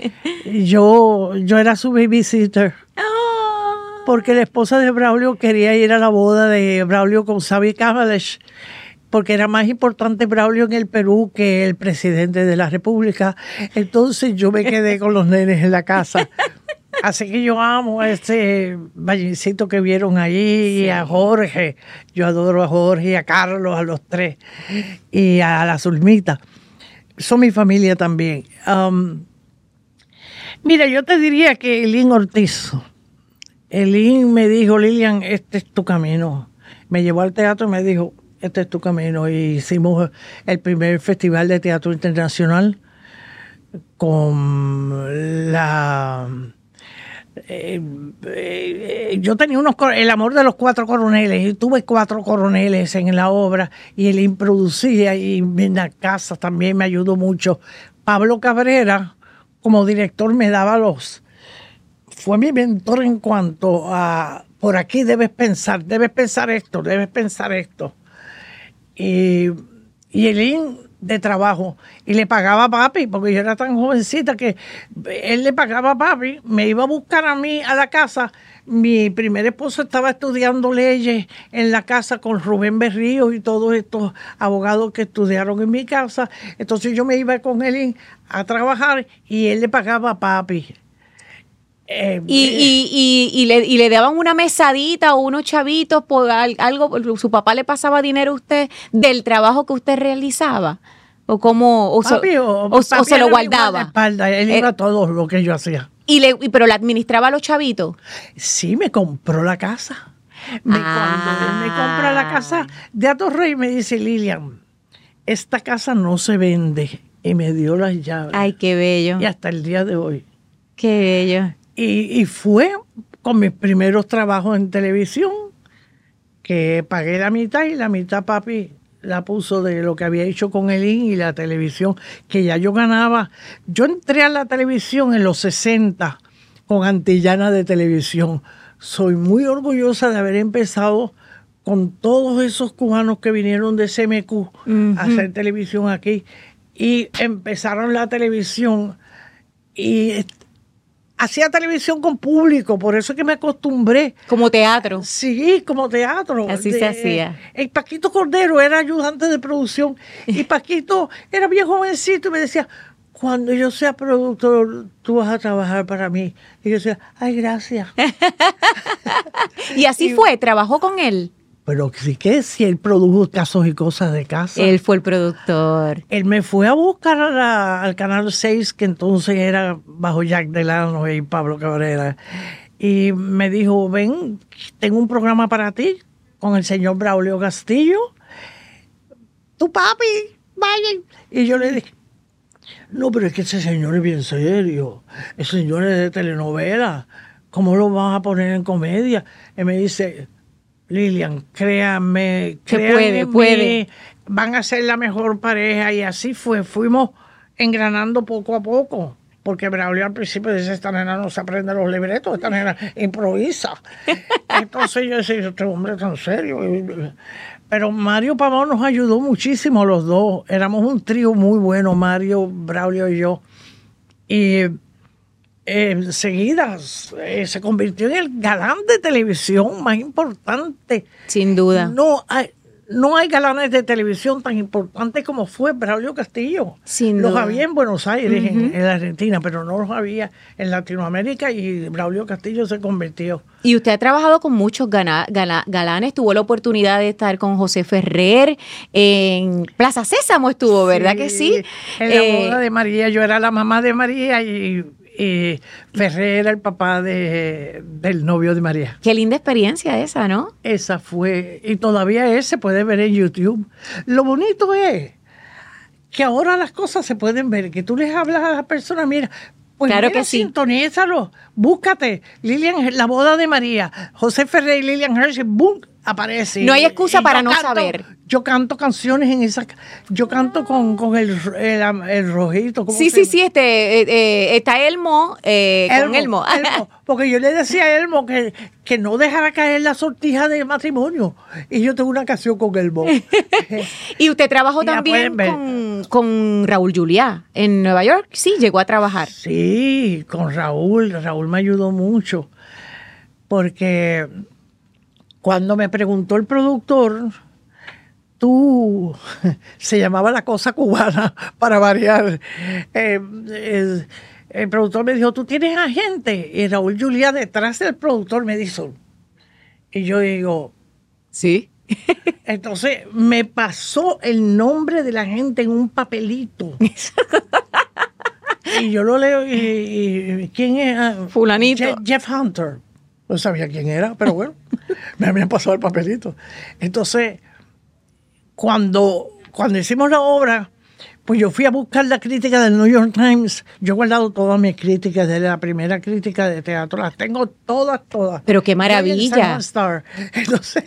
Yo era su babysitter. Porque la esposa de Braulio quería ir a la boda de Braulio con Xavi Camalesh, porque era más importante Braulio en el Perú que el presidente de la República. Entonces yo me quedé con los nenes en la casa. Así que yo amo a ese vallecito que vieron allí, y a Jorge. Yo adoro a Jorge y a Carlos, a los tres, y a la Zulmita. Son mi familia también. Mira, yo te diría que Elín Ortiz. Elín me dijo, Lilian, este es tu camino. Me llevó al teatro y me dijo, este es tu camino. Y hicimos el primer festival de teatro internacional con la... yo tenía el amor de los 4 coroneles, y tuve 4 coroneles en la obra, y Elín producía, y en la casa también me ayudó mucho. Pablo Cabrera, como director, me daba fue mi mentor en cuanto a, por aquí debes pensar esto, debes pensar esto. Y Elín de trabajo, y le pagaba a papi, porque yo era tan jovencita que él le pagaba a papi, me iba a buscar a mí a la casa. Mi primer esposo estaba estudiando leyes en la casa con Rubén Berrío y todos estos abogados que estudiaron en mi casa. Entonces yo me iba con Elín a trabajar y él le pagaba a papi. Y le daban una mesadita o unos chavitos por algo, su papá le pasaba dinero a usted del trabajo que usted realizaba, o cómo, o se lo guardaba. Espalda, él iba a todo lo que yo hacía. Pero le administraba a los chavitos. Sí, me compró la casa. Cuando él me compra la casa de Atorrey, me dice, Lilian, esta casa no se vende, y me dio las llaves. Ay, qué bello. Y hasta el día de hoy. Qué bello. Y fue con mis primeros trabajos en televisión, que pagué la mitad y la mitad papi la puso de lo que había hecho con Elín y la televisión, que ya yo ganaba. Yo entré a la televisión en los 60 con Antillana de Televisión. Soy muy orgullosa de haber empezado con todos esos cubanos que vinieron de CMQ a hacer televisión aquí. Y empezaron la televisión y hacía televisión con público, por eso es que me acostumbré. Como teatro. Sí, como teatro. Así se hacía. El Paquito Cordero era ayudante de producción y Paquito era bien jovencito y me decía, cuando yo sea productor, tú vas a trabajar para mí. Y yo decía, ay, gracias. Y así fue, trabajó con él. Pero sí que si él produjo Casos y Cosas de Casa. Él fue el productor. Él me fue a buscar al Canal 6, que entonces era bajo Jack Delano y Pablo Cabrera. Y me dijo, ven, tengo un programa para ti. con el señor Braulio Castillo. Tu papi, vaya. Y yo le dije, no, pero es que ese señor es bien serio. Ese señor es de telenovela. ¿Cómo lo vas a poner en comedia? Y me dice, Lilian, créanme, puede. Van a ser la mejor pareja. Y así fue. Fuimos engranando poco a poco. Porque Braulio al principio dice, esta nena no se aprende los libretos, esta nena improvisa. Entonces yo decía, este hombre es tan serio. Pero Mario Pavón nos ayudó muchísimo los dos. Éramos un trío muy bueno, Mario, Braulio y yo. Y enseguida se convirtió en el galán de televisión más importante. Sin duda. No hay galanes de televisión tan importantes como fue Braulio Castillo. Sin los duda. había en Buenos Aires, en la Argentina, pero no los había en Latinoamérica y Braulio Castillo se convirtió. Y usted ha trabajado con muchos galanes. Tuvo la oportunidad de estar con José Ferrer. En Plaza Sésamo estuvo, ¿verdad que sí? En la boda de María. Yo era la mamá de María y Ferrer era el papá del novio de María. Qué linda experiencia esa, ¿no? Esa fue, y todavía se puede ver en YouTube. Lo bonito es que ahora las cosas se pueden ver, que tú les hablas a las personas, mira, pues claro mira, que sí. sintonízalo, búscate, la boda de María, José Ferrer y Lilian Hershey, boom, aparece. No hay excusa para no canto, saber. Yo canto canciones en esa, yo canto con el rojito. ¿Cómo Sí, se sí, llama? sí, está Elmo, con Elmo. Porque yo le decía a Elmo que no dejara caer la sortija de matrimonio. Y yo tengo una canción con Elmo. Y usted trabajó Y la también pueden ver. con Raúl Juliá en Nueva York. Sí, llegó a trabajar. Sí, con Raúl. Raúl me ayudó mucho. Porque cuando me preguntó el productor, se llamaba La Cosa Cubana, para variar. El productor me dijo, ¿tú tienes agente? Y Raúl Juliá detrás del productor me dijo. Y yo digo, sí. Entonces me pasó el nombre de la gente en un papelito. Y yo lo leo y ¿quién es? Fulanito. Jeff Hunter. No sabía quién era, pero bueno, me habían pasado el papelito. Entonces, cuando hicimos la obra, pues yo fui a buscar la crítica del New York Times. Yo he guardado todas mis críticas de la primera crítica de teatro. Las tengo todas. Pero qué maravilla. Star. Entonces,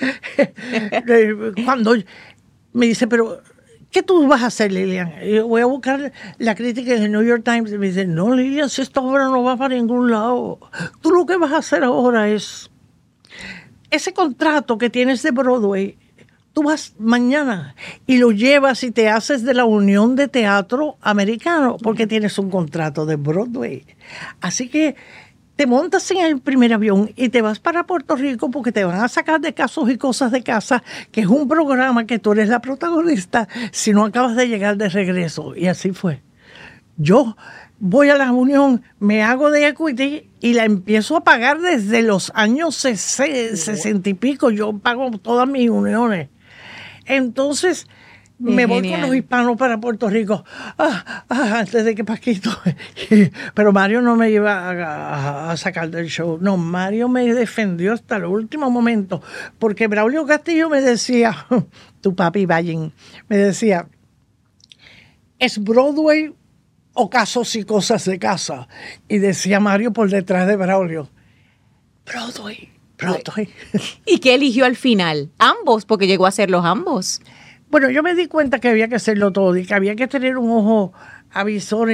cuando me dice, pero ¿qué tú vas a hacer, Lilian? Y yo, voy a buscar la crítica del New York Times. Y me dice, no, Lilian, si esta obra no va para ningún lado. Tú lo que vas a hacer ahora es ese contrato que tienes de Broadway. Tú vas mañana y lo llevas y te haces de la Unión de Teatro Americano porque tienes un contrato de Broadway. Así que te montas en el primer avión y te vas para Puerto Rico porque te van a sacar de Casos y Cosas de Casa, que es un programa que tú eres la protagonista si no acabas de llegar de regreso. Y así fue. Yo voy a la Unión, me hago de equity y la empiezo a pagar desde los años 60 y pico. Yo pago todas mis uniones. Entonces me voy con los hispanos para Puerto Rico antes de que Paquito. Pero Mario no me iba a sacar del show. No, Mario me defendió hasta el último momento. Porque Braulio Castillo me decía, tu papi Valle, me decía, ¿es Broadway o Casos y Cosas de Casa? Y decía Mario por detrás de Braulio, Broadway. ¿Y qué eligió al final? Ambos, porque llegó a hacerlos ambos. Bueno, yo me di cuenta que había que hacerlo todo y que había que tener un ojo avisor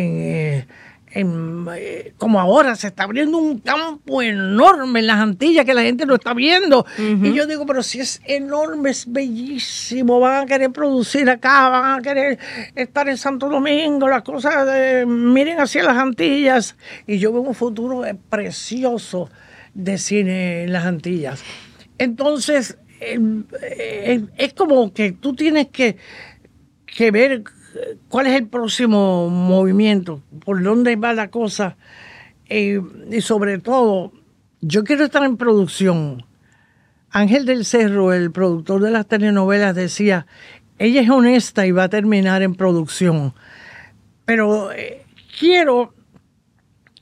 como ahora se está abriendo un campo enorme en las Antillas que la gente lo está viendo. Y yo digo, pero si es enorme, es bellísimo, van a querer producir acá, van a querer estar en Santo Domingo, las cosas, miren hacia las Antillas. Y yo veo un futuro precioso de cine en las Antillas. Entonces, es como que tú tienes que ver cuál es el próximo movimiento, por dónde va la cosa. Y sobre todo, yo quiero estar en producción. Ángel del Cerro, el productor de las telenovelas, decía, ella es honesta y va a terminar en producción. Pero quiero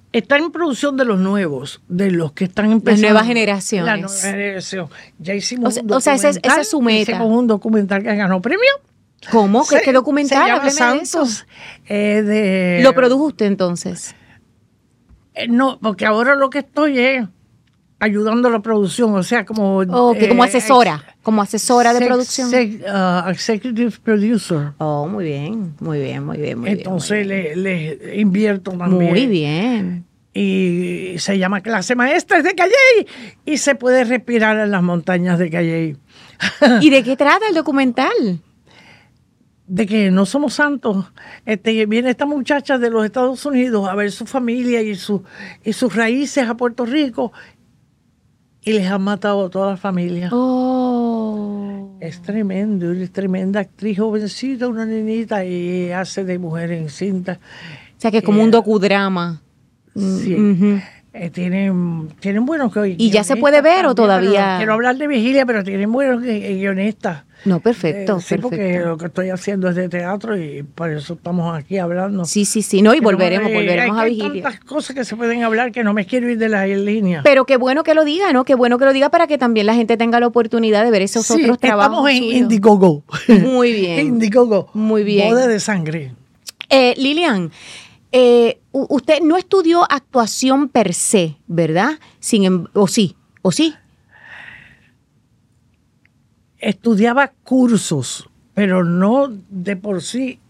está en producción de los nuevos, de los que están empezando. Las nuevas generaciones. La nueva generación. Ya hicimos un o sea, esa es su meta. Hicimos un documental que ganó premio. ¿Cómo? ¿Qué documental? Se llama Hábleme de eso. Santos. ¿Lo produjo usted entonces? No, porque ahora lo que estoy es ayudando a la producción, o sea, como... como asesora, de producción. Executive producer. Oh, muy bien. Entonces le invierto también. Muy bien. Y se llama Clase Maestra de Calley y se puede respirar en las montañas de Calley. ¿Y de qué trata el documental? De que no somos santos. Viene esta muchacha de los Estados Unidos a ver su familia y sus raíces a Puerto Rico y les han matado a toda la familia. Oh. Es tremendo, es tremenda actriz jovencita, una niñita, y hace de mujer encinta. O sea que es como un docudrama. Sí. Uh-huh. Tienen buenos guionistas. ¿Y ya se puede ver o todavía? No quiero hablar de Vigilia, pero tienen buenos guionistas. No, perfecto. Sí, porque lo que estoy haciendo es de teatro y por eso estamos aquí hablando. Sí. No, y volveremos a Vigilia. Hay tantas cosas que se pueden hablar que no me quiero ir de la línea. Pero qué bueno que lo diga, ¿no? Qué bueno que lo diga para que también la gente tenga la oportunidad de ver esos otros trabajos. Estamos en suyos. Indiegogo. Muy bien. Indiegogo. Muy bien. Boda de sangre. Lilian, usted no estudió actuación per se, ¿verdad? ¿O sí? Estudiaba cursos, pero no de por sí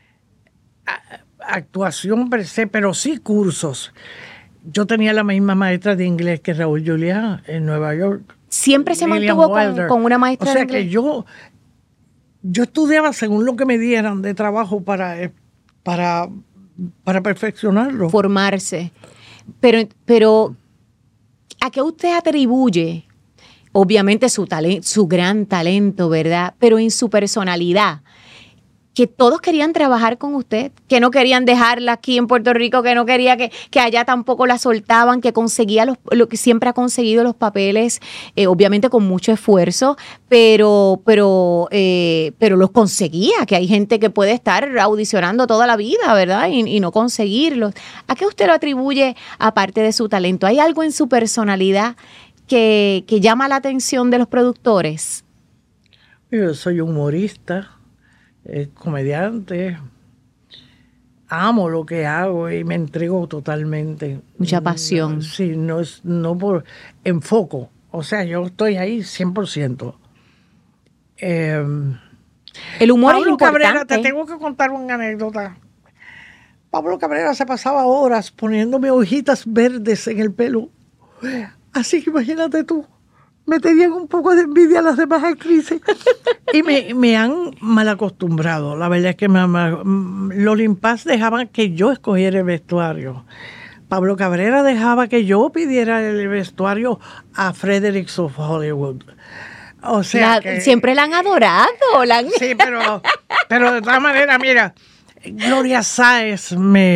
actuación per se, pero sí cursos. Yo tenía la misma maestra de inglés que Raúl Juliá en Nueva York. ¿Siempre se William mantuvo Wilder. con una maestra de inglés? O sea que yo estudiaba según lo que me dieran de trabajo para perfeccionarlo. Formarse. Pero ¿a qué usted atribuye? Obviamente su gran talento, ¿verdad? Pero en su personalidad, que todos querían trabajar con usted, que no querían dejarla aquí en Puerto Rico, que no quería que allá tampoco la soltaban, que conseguía lo que siempre ha conseguido los papeles, obviamente con mucho esfuerzo, pero los conseguía, que hay gente que puede estar audicionando toda la vida, ¿verdad? Y no conseguirlos. ¿A qué usted lo atribuye aparte de su talento? ¿Hay algo en su personalidad que llama la atención de los productores? Yo soy humorista, comediante, amo lo que hago y me entrego totalmente. Mucha pasión. Sí, no por enfoco, o sea, yo estoy ahí 100%. El humor Pablo es importante. Cabrera, te tengo que contar una anécdota. Pablo Cabrera se pasaba horas poniéndome hojitas verdes en el pelo. Así que imagínate tú, me tenían un poco de envidia las demás actrices y me han mal acostumbrado. La verdad es que Lolin Paz dejaba que yo escogiera el vestuario. Pablo Cabrera dejaba que yo pidiera el vestuario a Fredericks of Hollywood. O sea siempre la han adorado. Sí, pero de todas maneras, mira, Gloria Sáez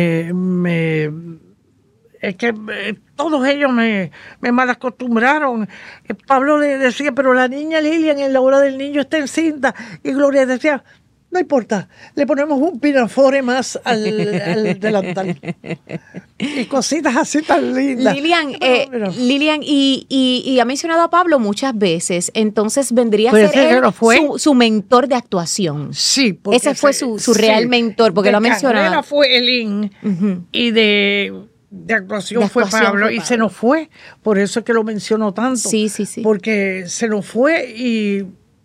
es que todos ellos me mal acostumbraron. Pablo le decía, pero la niña Lilian en la hora del niño está encinta. Y Gloria decía, no importa, le ponemos un pinafore más al delantal. Y cositas así tan lindas. Lilian, y ha mencionado a Pablo muchas veces, entonces vendría a ser él su mentor de actuación. Sí. Ese fue su real mentor, porque lo ha mencionado. De carrera fue Elín, y de actuación fue Pablo, y se nos fue, por eso es que lo menciono tanto. Sí. Porque se nos fue y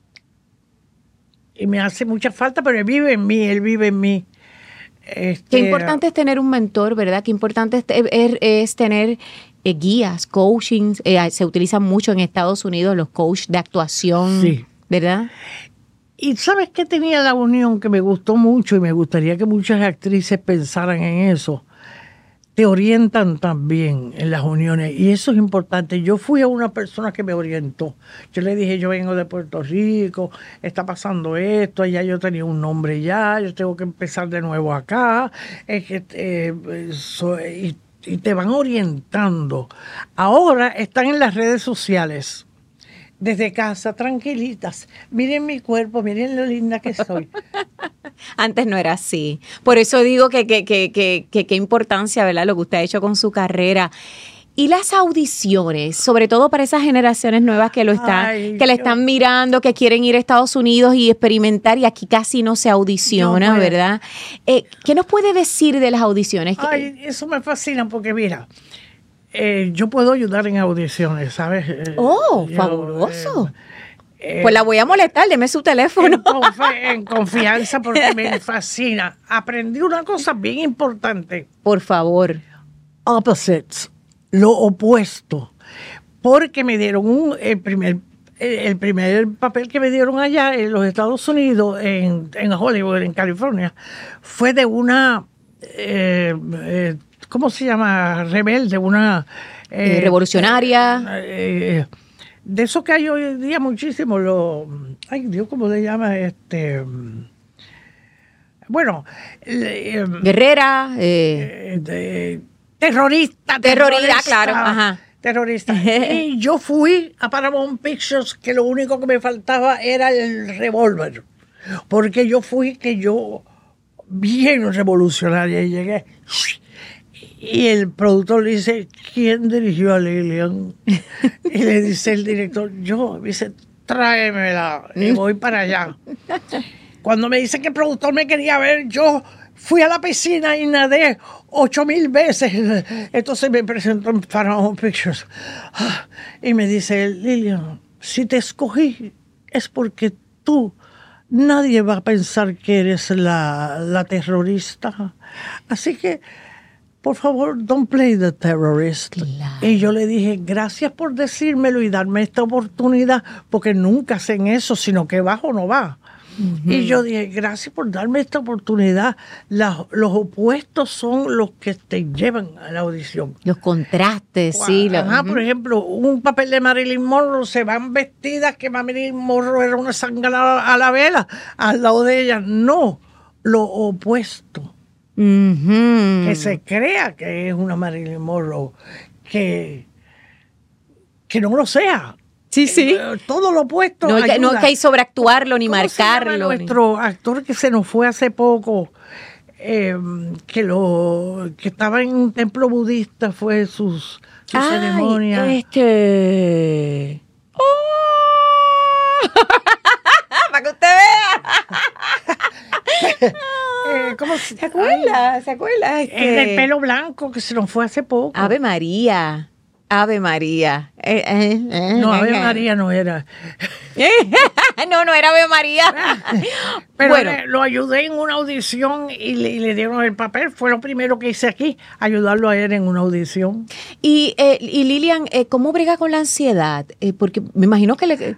me hace mucha falta, pero él vive en mí. Qué importante es tener un mentor, ¿verdad? Qué importante es tener guías, coaching. Se utilizan mucho en Estados Unidos los coaches de actuación, sí, ¿verdad? Y ¿sabes qué tenía la unión que me gustó mucho y me gustaría que muchas actrices pensaran en eso? Te orientan también en las uniones y eso es importante. Yo fui a una persona que me orientó. Yo le dije, yo vengo de Puerto Rico, está pasando esto, allá yo tenía un nombre ya, yo tengo que empezar de nuevo acá. Y te van orientando. Ahora están en las redes sociales. desde casa, tranquilitas. Miren mi cuerpo, miren lo linda que soy. Antes no era así. Por eso digo que qué importancia, ¿verdad? Lo que usted ha hecho con su carrera. Y las audiciones, sobre todo para esas generaciones nuevas que le están mirando, que quieren ir a Estados Unidos y experimentar, y aquí casi no se audiciona, no, ¿verdad? ¿Qué nos puede decir de las audiciones? Ay, eso me fascina porque mira, yo puedo ayudar en audiciones, ¿sabes? Fabuloso. Pues la voy a molestar, deme su teléfono. En confianza porque me fascina. Aprendí una cosa bien importante. Por favor. Opposites. Lo opuesto, porque me dieron el primer papel que me dieron allá en los Estados Unidos, en Hollywood, en California, fue de una, ¿cómo se llama? Rebelde, una... revolucionaria. De eso que hay hoy en día muchísimo, ay Dios, ¿cómo se llama? Bueno. Guerrera. Terrorista, claro. Ajá. Terrorista. Y yo fui a Paramount Pictures, que lo único que me faltaba era el revólver. Porque yo bien revolucionaria, y llegué. Y el productor le dice, ¿quién dirigió a Lillian? Y le dice el director, yo. Me dice, tráemela. Y voy para allá. Cuando me dice que el productor me quería ver, yo fui a la piscina y nadé 8,000 veces. Entonces me presentó en Paramount Pictures. Y me dice, Lillian, si te escogí es porque nadie va a pensar que eres la terrorista. Así que, por favor, don't play the terrorist. Claro. Y yo le dije, gracias por decírmelo y darme esta oportunidad, porque nunca hacen eso, sino que va o no va. Uh-huh. Y yo dije, gracias por darme esta oportunidad. Los opuestos son los que te llevan a la audición. Los contrastes, sí. Por ejemplo, un papel de Marilyn Monroe, se van vestidas que Marilyn Monroe era una sangana a la vela al lado de ella. No, lo opuesto. Uh-huh. Que se crea que es una Marilyn Monroe, que no lo sea. Sí. Todo lo opuesto. No es que hay sobreactuarlo ni marcarlo. Se llama nuestro actor que se nos fue hace poco, que estaba en un templo budista, fue su ceremonia. Para que usted vea. ¿Cómo ¿Se acuerda? ¿Se acuerda? El pelo blanco que se nos fue hace poco. Ave María. Ave María. No, Ave María no era. No era Ave María. Pero bueno, lo ayudé en una audición y le dieron el papel. Fue lo primero que hice aquí, ayudarlo a él en una audición. Y Lillian, ¿cómo brega con la ansiedad? Porque me imagino que le...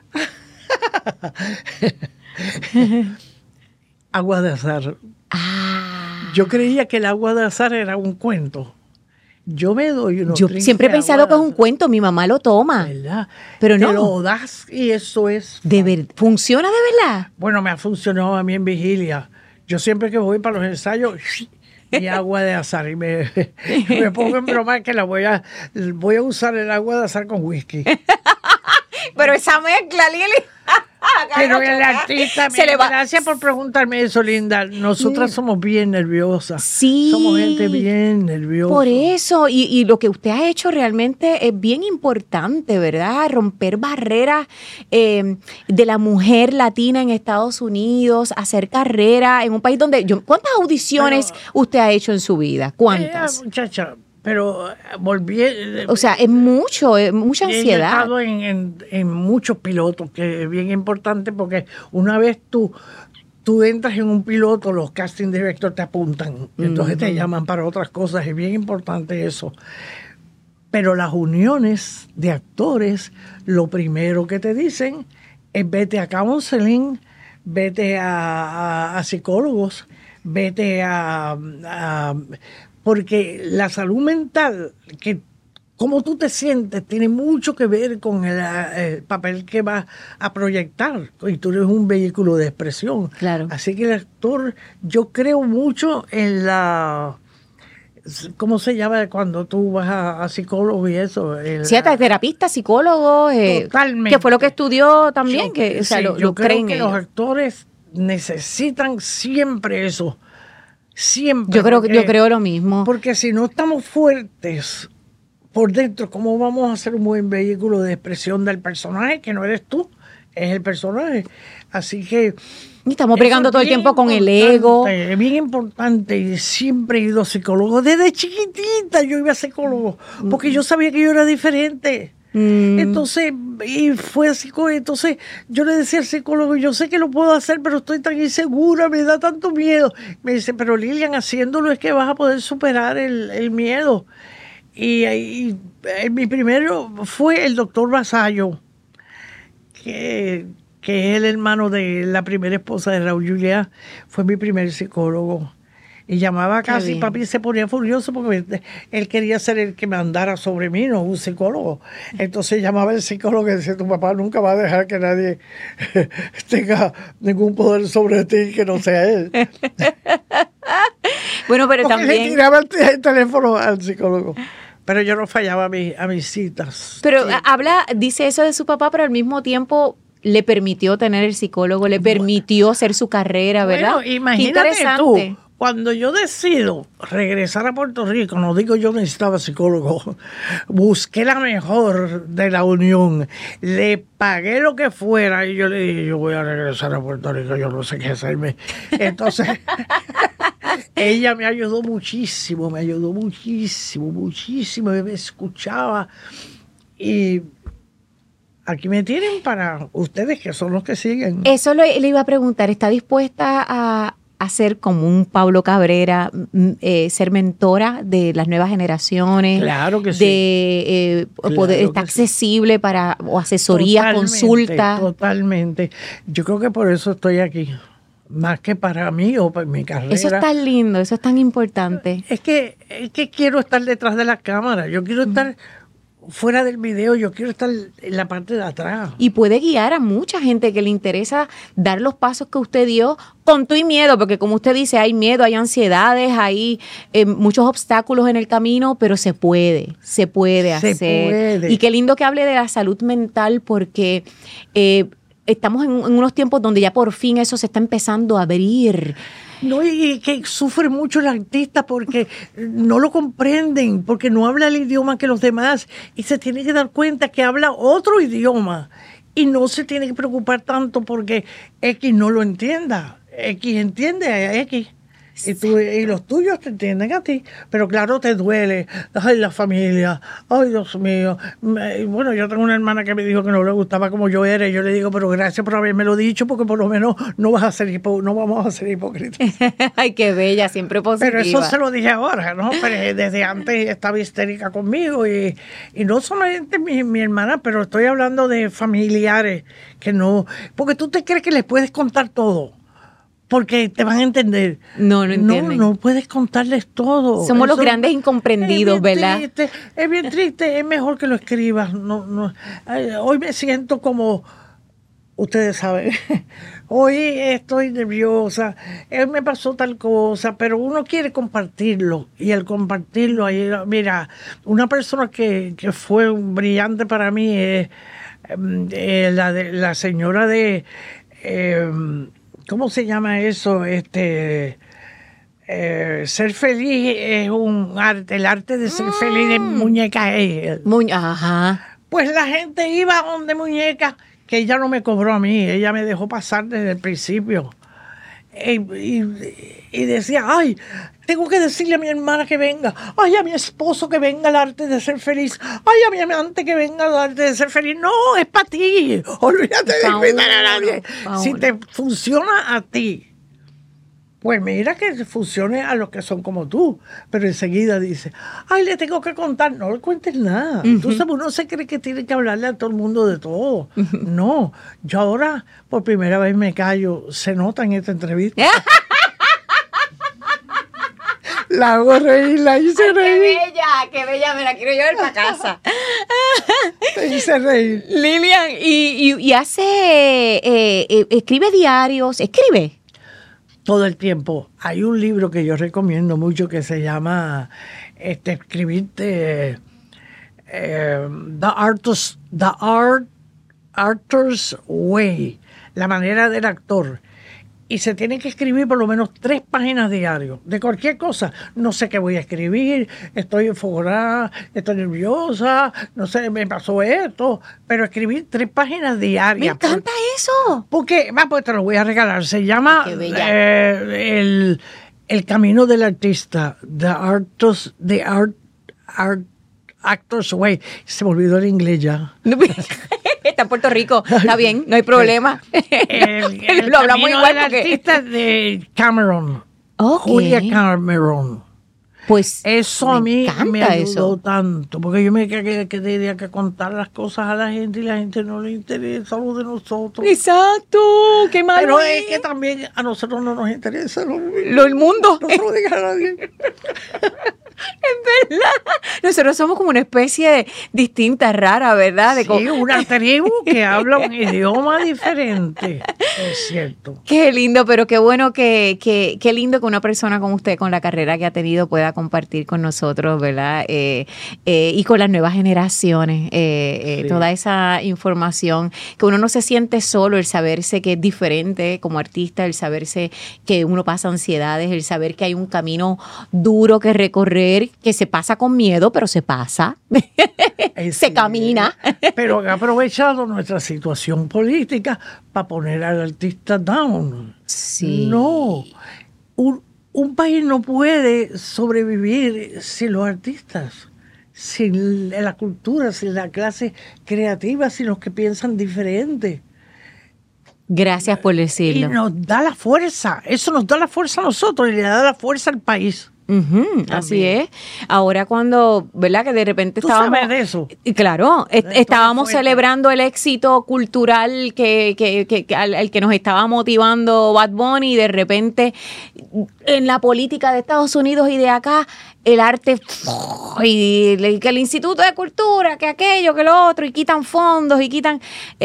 Agua de azar. Yo creía que el agua de azar era un cuento. Yo me doy unos Yo siempre he pensado que es un cuento, mi mamá lo toma. ¿Verdad? Pero no. Te lo das y eso es... ¿Funciona de verdad? Bueno, me ha funcionado a mí en vigilia. Yo siempre que voy para los ensayos, y agua de azar. Y me pongo en broma que voy a usar el agua de azar con whisky. Pero esa mezcla, Lili... Pero el artista, gracias por preguntarme eso, Linda. Nosotras somos bien nerviosas. Sí. Somos gente bien nerviosa. Por eso, y lo que usted ha hecho realmente es bien importante, ¿verdad? Romper barreras de la mujer latina en Estados Unidos, hacer carrera en un país donde... ¿Cuántas audiciones usted ha hecho en su vida? ¿Cuántas? Muchacha, pero volví... O sea, es mucha ansiedad. He estado en muchos pilotos, que es bien importante porque una vez tú entras en un piloto, los casting directors te apuntan, entonces te llaman para otras cosas, es bien importante eso. Pero las uniones de actores, lo primero que te dicen es vete a counseling, vete a psicólogos, vete porque la salud mental, que cómo tú te sientes, tiene mucho que ver con el papel que vas a proyectar. Y tú eres un vehículo de expresión. Claro. Así que el actor, yo creo mucho en ¿cómo se llama cuando tú vas a psicólogo y eso? Sí, hasta terapista, psicólogo, Totalmente. que fue lo que estudió también, que o sea, Sí, lo yo creo creen que ellos. los actores necesitan siempre eso. Siempre. Yo creo lo mismo. Porque si no estamos fuertes por dentro, ¿cómo vamos a hacer un buen vehículo de expresión del personaje? Que no eres tú, es el personaje. Así que... Y estamos eso bregando es todo el bien tiempo con el ego. Es bien importante y siempre he ido a psicólogo. Desde chiquitita yo iba a psicólogo porque yo sabía que yo era diferente. Entonces, y fue así, entonces yo le decía al psicólogo, yo sé que lo puedo hacer, pero estoy tan insegura, me da tanto miedo. Me dice, pero Lilian, haciéndolo es que vas a poder superar el miedo. Y mi primero fue el doctor Vasallo, que es el hermano de la primera esposa de Raúl Juliá, fue mi primer psicólogo. Y llamaba casi, papi se ponía furioso porque él quería ser el que mandara sobre mí, no un psicólogo. Entonces llamaba el psicólogo y decía, tu papá nunca va a dejar que nadie tenga ningún poder sobre ti que no sea él. Bueno, pero porque también... le tiraba el teléfono al psicólogo. Pero yo no fallaba a mis citas. Pero Sí. dice eso de su papá, pero al mismo tiempo le permitió tener el psicólogo, le permitió hacer su carrera, ¿verdad? Bueno, Qué imagínate interesante. tú, cuando yo decido regresar a Puerto Rico, no digo yo necesitaba psicólogo, busqué la mejor de la unión, le pagué lo que fuera y yo le dije, yo voy a regresar a Puerto Rico, yo no sé qué hacerme. Entonces, ella me ayudó muchísimo, y me escuchaba y... Aquí me tienen para ustedes, que son los que siguen. Eso le iba a preguntar, ¿está dispuesta a ser como un Pablo Cabrera, ser mentora de las nuevas generaciones? Claro que sí. De Claro poder, que está sí. accesible para o asesoría, Totalmente, consulta. Totalmente. Yo creo que por eso estoy aquí. Más que para mí o para mi carrera. Eso es tan lindo, eso es tan importante. Es que quiero estar detrás de la cámara. Yo quiero estar fuera del video. Yo quiero estar en la parte de atrás. Y puede guiar a mucha gente que le interesa dar los pasos que usted dio con todo y miedo, porque como usted dice, hay miedo, hay ansiedades, hay muchos obstáculos en el camino, pero se puede hacer. Puede. Y qué lindo que hable de la salud mental, porque estamos en unos tiempos donde ya por fin eso se está empezando a abrir. No, y que sufre mucho el artista porque no lo comprenden, porque no habla el idioma que los demás y se tiene que dar cuenta que habla otro idioma y no se tiene que preocupar tanto porque X no lo entienda. X entiende a X. Y los tuyos te entienden a ti, pero claro, te duele. Ay, la familia, ay, Dios mío. Bueno, yo tengo una hermana que me dijo que no le gustaba como yo era, y yo le digo, pero gracias por haberme lo dicho, porque por lo menos no vamos a ser hipócritas. Ay, qué bella, siempre positiva. Pero eso se lo dije ahora, ¿no? Pero desde antes estaba histérica conmigo, y no solamente mi hermana, pero estoy hablando de familiares que no, porque tú te crees que les puedes contar todo. Porque te van a entender. No entienden. No puedes contarles todo. Somos los grandes incomprendidos, ¿verdad? Es bien triste, es mejor que lo escribas. Hoy me siento como, ustedes saben, hoy estoy nerviosa, me pasó tal cosa, pero uno quiere compartirlo. Y al compartirlo, ahí, mira, una persona que fue brillante para mí es la señora de... ¿cómo se llama eso? Ser feliz es un arte, el arte de ser feliz de Muñeca Egel. Ajá. Pues la gente iba donde Muñeca, que ella no me cobró a mí, ella me dejó pasar desde el principio. Y decía, ay, tengo que decirle a mi hermana que venga, ay, a mi esposo que venga al arte de ser feliz, ay, a mi amante que venga al arte de ser feliz. No, es para ti, olvídate de invitar a nadie. Si te funciona a ti, pues mira que funcione a los que son como tú. Pero enseguida dice, ay, le tengo que contar. No le cuentes nada. Tú sabes, uno se cree que tiene que hablarle a todo el mundo de todo. No, yo ahora por primera vez me callo. Se nota en esta entrevista. La hago reír, la hice reír. Qué bella, me la quiero llevar para casa. Te hice reír. Lilian, y hace, escribe diarios, escribe. todo el tiempo. Hay un libro que yo recomiendo mucho que se llama escribirte The Actor's Way, la manera del actor. Y se tiene que escribir por lo menos 3 páginas diarios, de cualquier cosa. No sé qué voy a escribir, estoy enfogada, estoy nerviosa, no sé, me pasó esto, pero escribir 3 páginas diarias. ¡Me encanta eso! Porque, pues te lo voy a regalar. Se llama el camino del artista, Actor's Way. Se me olvidó el inglés ya. Está en Puerto Rico, está bien, no hay problema. Lo hablamos igual del artista de Cameron. Okay. Julia Cameron. Pues eso a mí me ayudó tanto, porque yo me creía que tenía que contar las cosas a la gente y la gente no le interesa lo de nosotros. Exacto, qué malo. Pero es que también a nosotros no nos interesa el mundo. No se lo diga a nadie. Es verdad. Nosotros somos como una especie distinta, rara, ¿verdad? Sí, una tribu que habla un idioma diferente. Es cierto. Qué lindo, pero qué bueno qué lindo que una persona como usted, con la carrera que ha tenido, pueda compartir con nosotros, ¿verdad? Y con las nuevas generaciones. Sí. Toda esa información, que uno no se siente solo, el saberse que es diferente como artista, el saberse que uno pasa ansiedades, el saber que hay un camino duro que recorrer, que se pasa con miedo, pero se pasa, se camina. Pero han aprovechado nuestra situación política para poner al artista down. Sí. No, un país no puede sobrevivir sin los artistas, sin la cultura, sin la clase creativa, sin los que piensan diferente. Gracias por decirlo. Y nos da la fuerza, eso nos da la fuerza a nosotros y le da la fuerza al país. Así es. Ahora cuando, ¿verdad? Que de repente estábamos... ¿Tú sabes de eso? Y claro, estábamos celebrando el éxito cultural al que nos estaba motivando Bad Bunny, y de repente en la política de Estados Unidos y de acá, el arte, y que el Instituto de Cultura, que aquello, que lo otro, y quitan fondos, y quitan...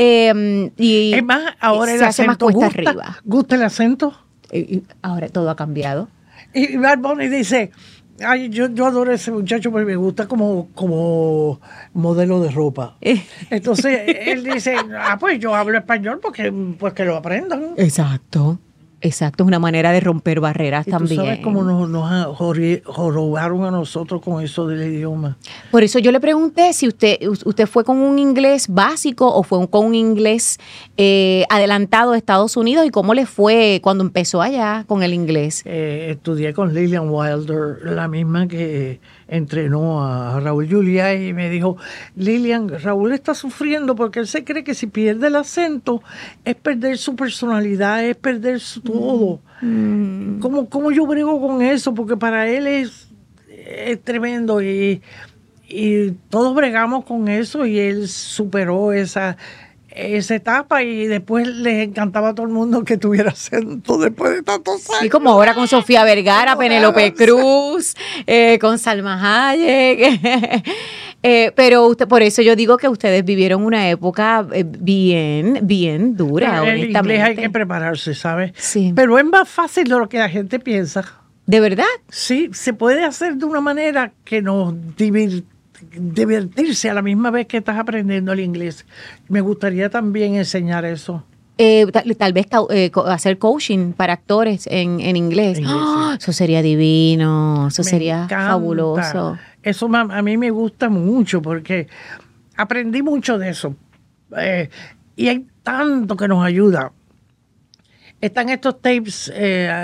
y es más, ahora se hace más cuesta arriba. ¿Gusta el acento? Ahora todo ha cambiado. Y Bad Bunny dice, ay, yo adoro a ese muchacho porque me gusta como modelo de ropa. Entonces él dice, pues yo hablo español porque pues que lo aprendan. Exacto. Exacto, es una manera de romper barreras también. ¿Tú sabes cómo nos jorobaron a nosotros con eso del idioma? Por eso yo le pregunté si usted fue con un inglés básico o fue con un inglés adelantado de Estados Unidos, y cómo le fue cuando empezó allá con el inglés. Estudié con Lillian Wilder, la misma que entrenó a Raúl Juliá, y me dijo, Lillian, Raúl está sufriendo porque él se cree que si pierde el acento es perder su personalidad, es perder su todo. ¿Cómo yo brego con eso? Porque para él es tremendo y todos bregamos con eso, y él superó esa etapa, y después les encantaba a todo el mundo que tuviera acento después de tantos años. Y como ahora con Sofía Vergara, Penélope Cruz, con Salma Hayek. Pero usted, por eso yo digo que ustedes vivieron una época bien dura. Pero en inglés hay que prepararse, ¿sabes? Sí. Pero es más fácil de lo que la gente piensa. ¿De verdad? Sí, se puede hacer de una manera que nos divertirse a la misma vez que estás aprendiendo el inglés. Me gustaría también enseñar eso. Tal vez hacer coaching para actores en inglés. ¡Oh! Eso sería divino, eso sería fabuloso. Eso a mí me gusta mucho porque aprendí mucho de eso. Y hay tanto que nos ayuda. Están estos tapes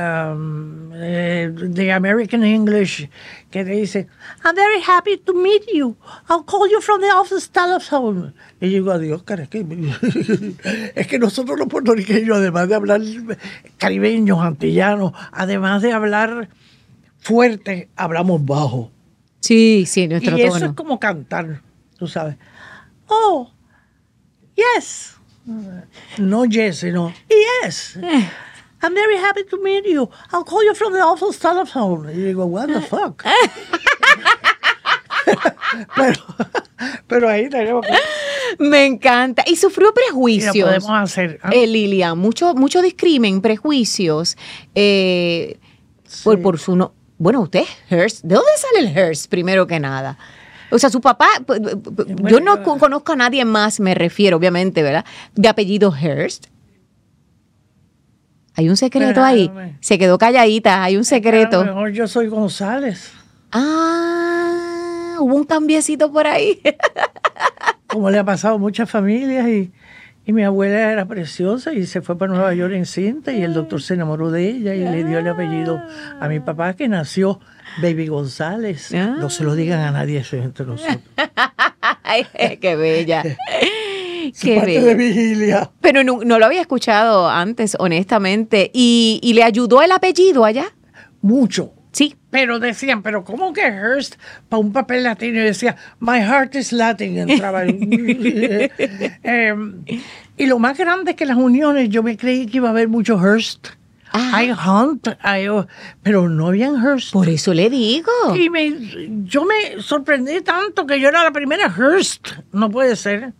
de American English que te dicen, I'm very happy to meet you. I'll call you from the office telephone. Y yo digo, adiós, cara, es que nosotros los puertorriqueños, además de hablar caribeños, antillanos, además de hablar fuerte, hablamos bajo. Sí, nuestro tono. Y eso es como cantar, tú sabes. Oh, yes. No yes, sino yes. I'm very happy to meet you. I'll call you from the office telephone. Y digo, what the fuck? pero ahí tenemos que... Me encanta. Y sufrió prejuicios. Y lo podemos hacer. Lilian, mucho discrimen, prejuicios. Sí. Por su no. Bueno, usted es Hearst. ¿De dónde sale el Hearst, primero que nada? O sea, su papá, yo no conozco a nadie más, me refiero, obviamente, ¿verdad? De apellido Hearst. Hay un secreto ahí. Se quedó calladita, hay un secreto. A lo mejor yo soy González. Ah, hubo un cambiecito por ahí. Como le ha pasado a muchas familias y mi abuela era preciosa y se fue para Nueva York en cinta y el doctor se enamoró de ella y le dio el apellido a mi papá que nació Baby González. No se lo digan a nadie, eso es entre nosotros. Ay, qué bella. Qué parte de vigilia. Pero no lo había escuchado antes, honestamente. ¿Y le ayudó el apellido allá? Mucho. Sí. Pero decían, pero ¿cómo que Hearst para un papel latino? Y decía, my heart is Latin. Entraba. Y lo más grande es que las uniones, yo me creí que iba a haber mucho Hearst. Hay Hunt, pero no habían Hearst. Por eso le digo. Y yo me sorprendí tanto que yo era la primera Hearst. No puede ser.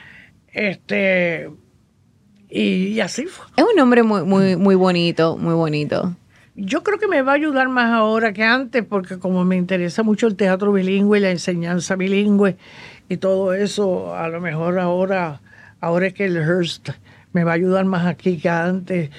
Y así fue. Es un nombre muy bonito, muy bonito. Yo creo que me va a ayudar más ahora que antes, porque como me interesa mucho el teatro bilingüe y la enseñanza bilingüe y todo eso, a lo mejor ahora es que el Hearst me va a ayudar más aquí que antes.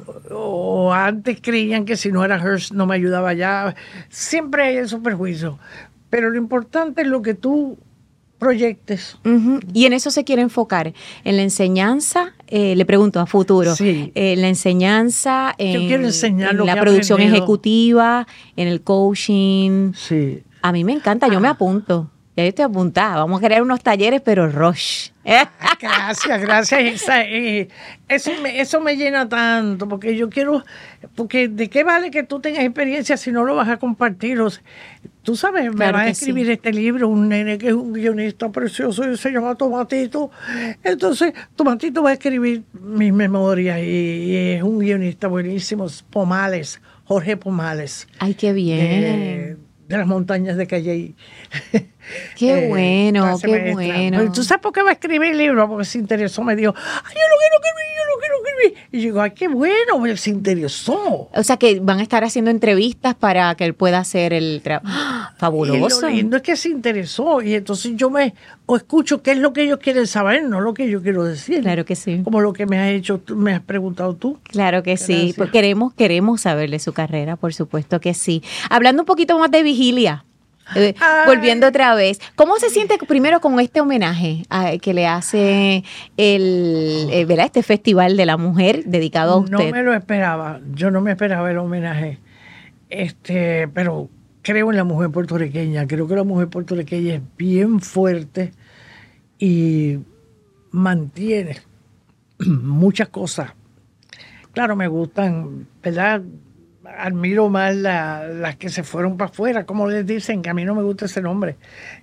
O antes creían que si no era Hearst no me ayudaba ya. Siempre hay esos perjuicios. Pero lo importante es lo que tú proyectes. Uh-huh. Y en eso se quiere enfocar, en la enseñanza, le pregunto a futuro, sí. En la enseñanza, yo quiero enseñar en lo la que producción aprendido. ejecutiva, en el coaching. Sí. A mí me encanta, yo me apunto. Ya yo estoy apuntada. Vamos a crear unos talleres, pero rush. Gracias. Eso me llena tanto, porque yo quiero, porque ¿de qué vale que tú tengas experiencia si no lo vas a compartir? O sea, tú sabes, Claro me vas a que escribir sí. este libro, un nene que es un guionista precioso y se llama Tomatito. Entonces, Tomatito va a escribir mis memorias y es un guionista buenísimo, Pomales, Jorge Pomales. Ay, qué bien. De las montañas de Calley. Qué bueno, qué maestra. bueno. Pero ¿tú sabes por qué va a escribir el libro? Porque se interesó, me dijo, ay, yo lo quiero escribir. Y yo digo, ay, qué bueno, porque se interesó. O sea que van a estar haciendo entrevistas para que él pueda hacer el trabajo. Fabuloso. Y lo lindo es que se interesó. Y entonces yo escucho qué es lo que ellos quieren saber, no lo que yo quiero decir. Claro que sí. Como lo que me has preguntado tú. Claro que sí. Gracias. Pues queremos saber de su carrera, por supuesto que sí. Hablando un poquito más de vigilia. Volviendo otra vez, ¿cómo se siente primero con este homenaje que le hace ¿verdad? Este Festival de la Mujer dedicado a usted? No me lo esperaba, yo no me esperaba el homenaje, pero creo en la mujer puertorriqueña, creo que la mujer puertorriqueña es bien fuerte y mantiene muchas cosas. Claro, me gustan, ¿verdad? Admiro más las que se fueron para afuera, como les dicen, que a mí no me gusta ese nombre,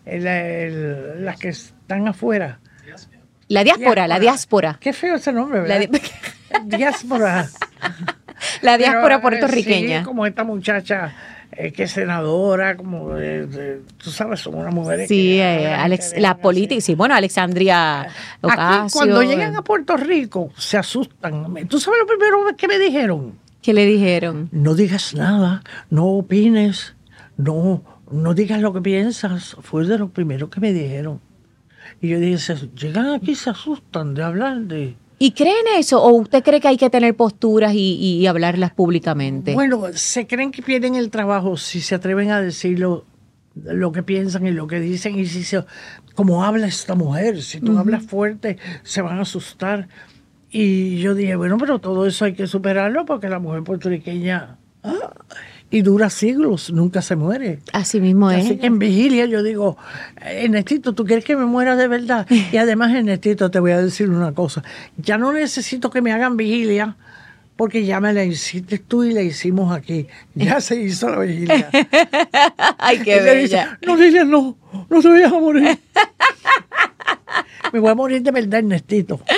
las que están afuera. La diáspora. Qué feo ese nombre, ¿verdad? Diáspora. La diáspora Pero, puertorriqueña. Sí, como esta muchacha que es senadora, como tú sabes, son unas mujeres. Sí, que la política, sí, bueno, Alexandria Ocasio. Aquí, cuando llegan a Puerto Rico, se asustan. ¿Tú sabes lo primero que me dijeron? ¿Qué le dijeron? No digas nada, no opines, no digas lo que piensas. Fue de lo primero que me dijeron. Y yo dije, llegan aquí, se asustan de hablar de... ¿Y creen eso? ¿O usted cree que hay que tener posturas y hablarlas públicamente? Bueno, se creen que pierden el trabajo si se atreven a decir lo que piensan y lo que dicen. Y como habla esta mujer, si tú hablas fuerte, se van a asustar. Y yo dije, bueno, pero todo eso hay que superarlo porque la mujer puertorriqueña y dura siglos, nunca se muere. Así mismo es. Así que en vigilia yo digo, Ernestito, ¿tú quieres que me muera de verdad? Y además, Ernestito, te voy a decir una cosa. Ya no necesito que me hagan vigilia porque ya me la hiciste tú y la hicimos aquí. Ya se hizo la vigilia. Ay, qué le dice, bella. no, Lilia, no te vayas a morir. Me voy a morir de verdad, Ernestito.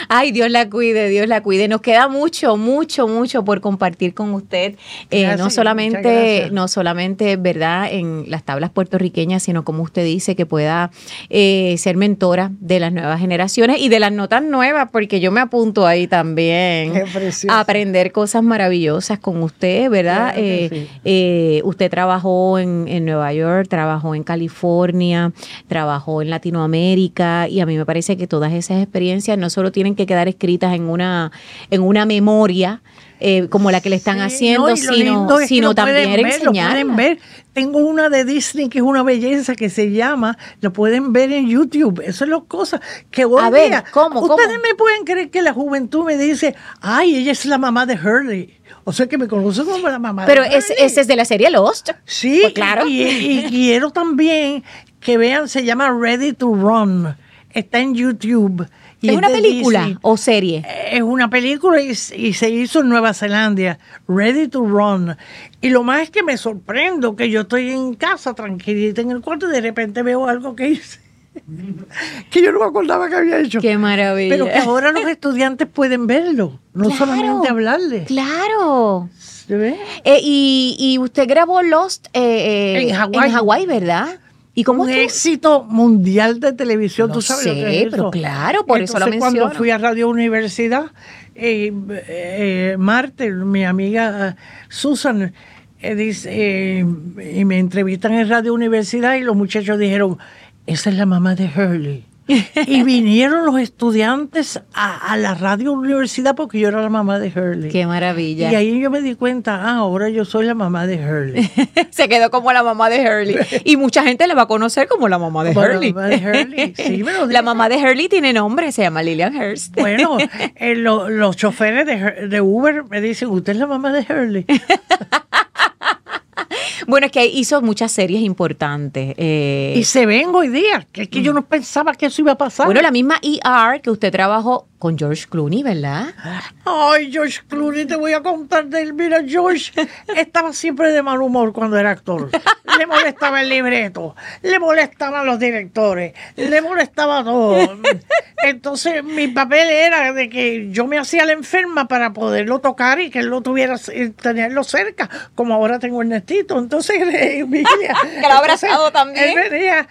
Ay, Dios la cuide, Dios la cuide. Nos queda mucho, mucho, mucho por compartir con usted. Gracias, No solamente, ¿verdad?, en las tablas puertorriqueñas, sino como usted dice, que pueda ser mentora de las nuevas generaciones y de las no tan nuevas, porque yo me apunto ahí también a aprender cosas maravillosas con usted, ¿verdad? Claro que sí. Usted trabajó en Nueva York, trabajó en California, trabajó en Latinoamérica, y a mí me parece que todas esas experiencias no solo tienen que quedar escritas en una memoria como la que le están haciendo, sino también enseñarla. Lo pueden ver. Tengo una de Disney que es una belleza que se llama, lo pueden ver en YouTube. Eso es las cosas que hoy a ver, día, ¿cómo? ustedes me pueden creer que la juventud me dice, ay, ella es la mamá de Hurley. O sea, que me conocen como la mamá Pero de Hurley. Pero ese es de la serie Lost. Sí, pues claro. Y quiero también que vean, se llama Ready to Run. Está en YouTube. ¿Es una película Disney. o serie? Es una película y se hizo en Nueva Zelanda, Ready to Run. Y lo más es que me sorprendo que yo estoy en casa tranquilita en el cuarto y de repente veo algo que hice, que yo no me acordaba que había hecho. ¡Qué maravilla! Pero que ahora los estudiantes pueden verlo, no solamente hablarle. ¡Claro! ¿Se ve? Y usted grabó Lost en Hawái, ¿verdad? ¿Y cómo un estuvo? éxito mundial de televisión, tú sabes sé, lo que es eso. Pero claro, por entonces, eso lo menciono. Cuando fui a Radio Universidad, Marte, mi amiga Susan, dice, y me entrevistan en Radio Universidad y los muchachos dijeron, esa es la mamá de Hurley. Y vinieron los estudiantes a la Radio Universidad porque yo era la mamá de Hurley. ¡Qué maravilla! Y ahí yo me di cuenta, ahora yo soy la mamá de Hurley. Se quedó como la mamá de Hurley. Y mucha gente le va a conocer como la mamá de Hurley. La mamá de Hurley, sí, la mamá de Hurley tiene nombre, se llama Lillian Hurst. Bueno, los choferes de Uber me dicen, usted es la mamá de Hurley. Bueno, es que hizo muchas series importantes. Y se ven hoy día, que es que yo no pensaba que eso iba a pasar. Bueno, la misma ER que usted trabajó con George Clooney, ¿verdad? Ay, George Clooney, te voy a contar de él. Mira, George estaba siempre de mal humor cuando era actor. Le molestaba el libreto, le molestaban los directores, le molestaba todo. Entonces, mi papel era de que yo me hacía la enferma para poderlo tocar y que él lo tuviera, tenerlo cerca, como ahora tengo Ernestito. Entonces, que lo ha abrazado también. Él venía,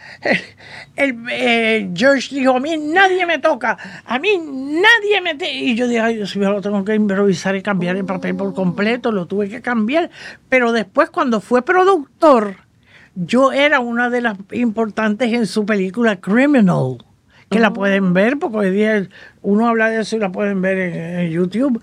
George dijo, a mí nadie me toca, a mí nadie me... Y yo dije, ay, Dios mío, lo tengo que improvisar y cambiar el papel por completo, lo tuve que cambiar. Pero después, cuando fue productor, yo era una de las importantes en su película Criminal, que la pueden ver, porque hoy día uno habla de eso y la pueden ver en YouTube.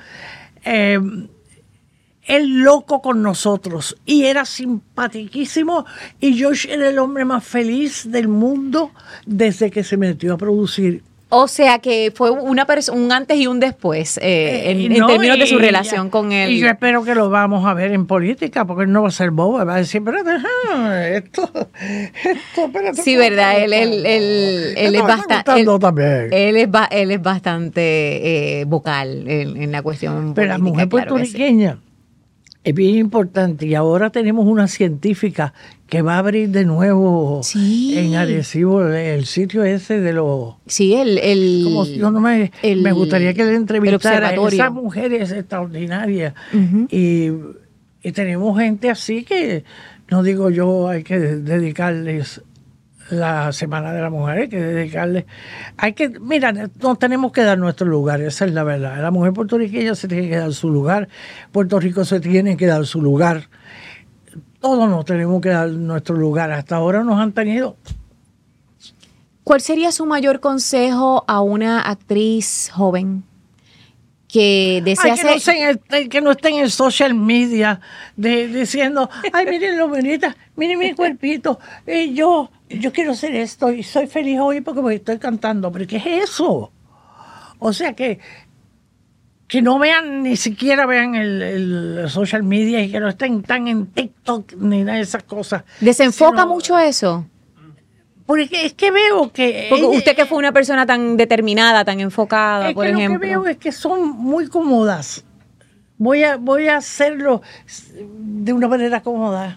Él loco con nosotros y era simpatiquísimo y Josh era el hombre más feliz del mundo desde que se metió a producir. O sea que fue un antes y un después en términos de su relación con él. Y yo espero que lo vamos a ver en política, porque él no va a ser bobo, va a decir, espérate, esto, espérate. Sí, verdad, él es bastante... Él es bastante vocal en la cuestión pero política. Pero la mujer puertorriqueña es bien importante y ahora tenemos una científica que va a abrir de nuevo en Arecibo el sitio ese de los... Sí, como yo no me gustaría que le entrevistara. Esa mujer es extraordinaria. Uh-huh. Y tenemos gente así que, no digo yo, hay que dedicarles la Semana de la Mujer, hay que dedicarle, mira, nos tenemos que dar nuestro lugar, esa es la verdad. La mujer puertorriqueña se tiene que dar su lugar, Puerto Rico se tiene que dar su lugar, todos nos tenemos que dar nuestro lugar, hasta ahora nos han tenido. ¿Cuál sería su mayor consejo a una actriz joven que desea que no estén en social media diciendo, ay, miren lo bonita, miren mi cuerpito, yo quiero hacer esto y soy feliz hoy porque me estoy cantando? ¿Pero qué es eso? O sea, que no vean, ni siquiera vean el social media y que no estén tan en TikTok ni nada de esas cosas. ¿Desenfoca mucho eso? Porque es que veo que... Porque usted que fue una persona tan determinada, tan enfocada, por ejemplo. Lo que veo es que son muy cómodas. Voy a hacerlo de una manera cómoda.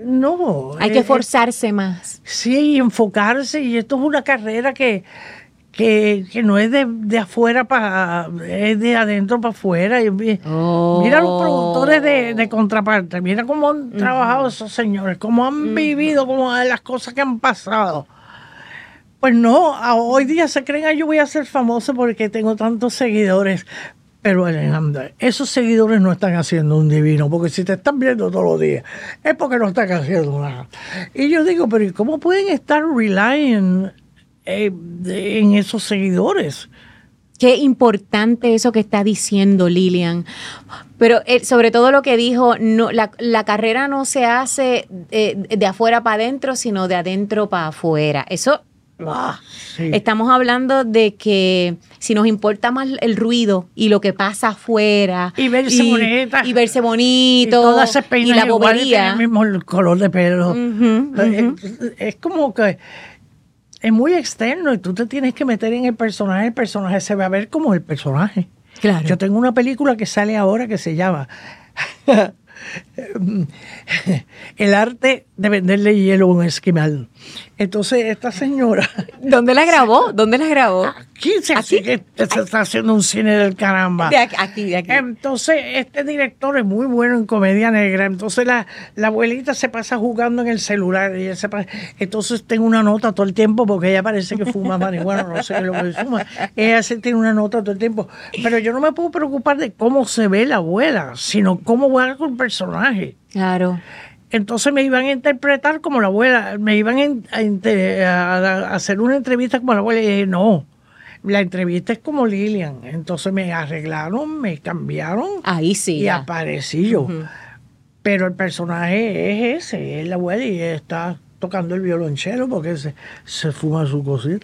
No. Hay que esforzarse más. Sí, enfocarse. Y esto es una carrera que que no es de afuera es de adentro para afuera. Mira los productores de Contraparte, mira cómo han trabajado esos señores, cómo han vivido, cómo las cosas que han pasado. Pues no, hoy día se creen, yo voy a ser famoso porque tengo tantos seguidores. Pero Alejandra, esos seguidores no están haciendo un divino, porque si te están viendo todos los días, es porque no están haciendo nada. Y yo digo, pero ¿cómo pueden estar relying en esos seguidores? Qué importante eso que está diciendo Lilian. Pero sobre todo lo que dijo, no, la carrera no se hace de afuera para adentro, sino de adentro para afuera. Eso... Sí. Estamos hablando de que si nos importa más el ruido y lo que pasa afuera y verse bonita y verse bonito y todas se peinan y la igual, bobería, el mismo color de pelo, es como que es muy externo y tú te tienes que meter en el personaje se va a ver como el personaje. Claro. Yo tengo una película que sale ahora que se llama El arte de venderle hielo a un esquimal. Entonces esta señora, ¿Dónde la grabó? ¿Dónde la grabó? aquí se está haciendo un cine del caramba. De aquí. Entonces este director es muy bueno en comedia negra. Entonces la abuelita se pasa jugando en el celular y entonces tengo una nota todo el tiempo porque ella parece que fuma marihuana, no sé lo que fuma. Ella se tiene una nota todo el tiempo. Pero yo no me puedo preocupar de cómo se ve la abuela, sino cómo va con el personaje. Claro. Entonces me iban a interpretar como la abuela, me iban a hacer una entrevista como la abuela y dije, no, la entrevista es como Lilian. Entonces me arreglaron, me cambiaron. Ahí sí. Y ya. aparecí yo. Pero el personaje es ese, es la abuela y está tocando el violonchelo porque se fuma su cosita.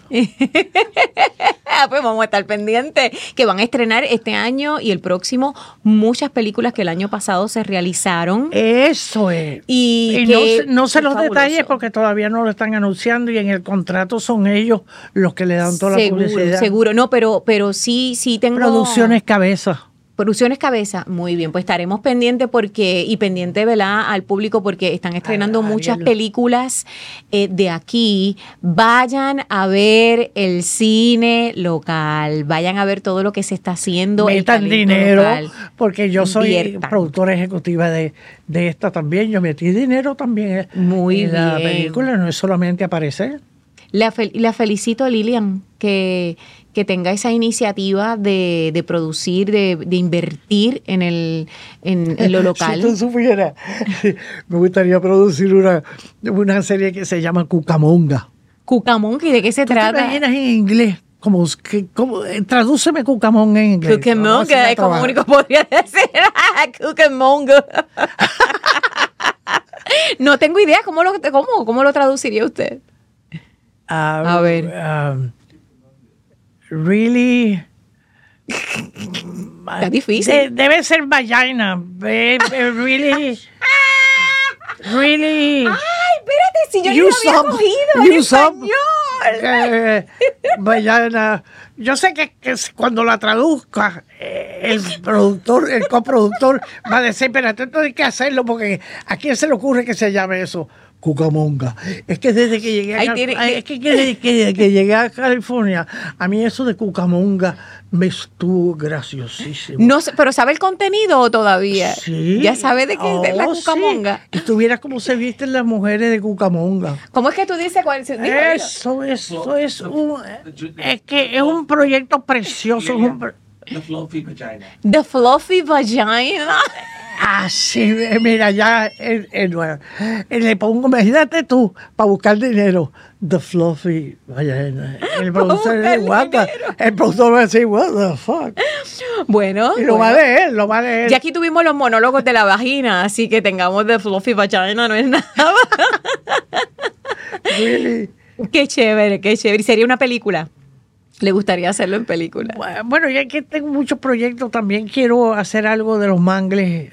Pues vamos a estar pendientes que van a estrenar este año y el próximo muchas películas que el año pasado se realizaron. Eso es. Y no sé los fabuloso. detalles porque todavía no lo están anunciando y en el contrato son ellos los que le dan toda la publicidad. Seguro, no, pero sí tengo... Producciones Cabeza. Producciones Cabeza, muy bien, pues estaremos pendientes pendiente, ¿verdad?, al público porque están estrenando muchas películas de aquí. Vayan a ver el cine local, vayan a ver todo lo que se está haciendo. Metan dinero, local. porque yo soy Inviertan. productora ejecutiva de esta también. Yo metí dinero también Muy en la bien. película, no es solamente aparecer. La felicito, Lilian, que tenga esa iniciativa de producir, de invertir en lo local. Si tú supieras, me gustaría producir una serie que se llama Cucamonga. Cucamonga, ¿y de qué se ¿Tú trata? te imaginas en inglés? Tradúceme Cucamonga en inglés. Cucamonga, es como único podría decir. Cucamonga. No tengo idea, ¿cómo lo traduciría usted? A ver. Really. Está difícil. Debe ser vagina. Really. Really. Ay, espérate, si yo no lo había cogido en español. Vagina. Yo sé que cuando la traduzca, el coproductor va a decir, espérate, esto hay que hacerlo porque ¿a quién se le ocurre que se llame eso? Cucamonga. Es que desde que llegué que llegué a California, a mí eso de Cucamonga me estuvo graciosísimo. No sé, pero ¿sabe el contenido todavía? Sí. ¿Ya sabe de qué es la Cucamonga? Sí. Y tuviera cómo se visten las mujeres de Cucamonga. ¿Cómo es que tú dices cuál? Eso es un proyecto precioso. The Fluffy Vagina. The Fluffy Vagina. Así, mira, ya le pongo, imagínate tú, para buscar dinero, The Fluffy Vagina. El productor es guata. El productor va a decir, what the fuck. Bueno. Y lo va a leer. Ya aquí tuvimos los monólogos de la vagina, así que tengamos The Fluffy Vagina, no es nada. Really. Qué chévere, qué chévere. ¿Y sería una película? ¿Le gustaría hacerlo en película? Bueno, ya que tengo muchos proyectos, también quiero hacer algo de los mangles,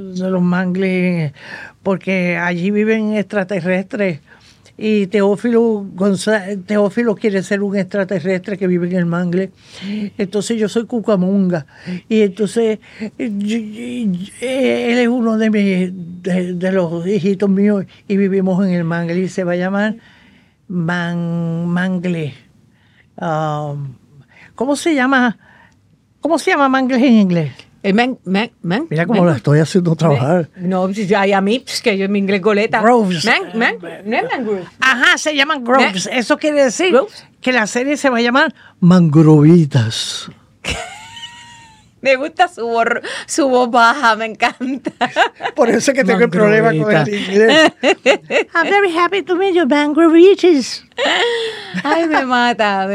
porque allí viven extraterrestres. Y Teófilo quiere ser un extraterrestre que vive en el mangle. Entonces yo soy Cucamonga. Y entonces él es uno de los hijitos míos y vivimos en el mangle. Y se va a llamar Mangle. ¿cómo se llama? ¿Cómo se llama Mangles en inglés? El man. Mira cómo la estoy haciendo trabajar. No, ya a mí, que yo en mi inglés goleta. Groves. Mangroves. Ajá, se llaman groves. Eso quiere decir Groves. que la serie se va a llamar Mangrovitas. Me gusta su voz baja, me encanta. Por eso es que tengo el problema con el inglés. I'm very happy to meet you, Mangrovitas. Ay, me mata.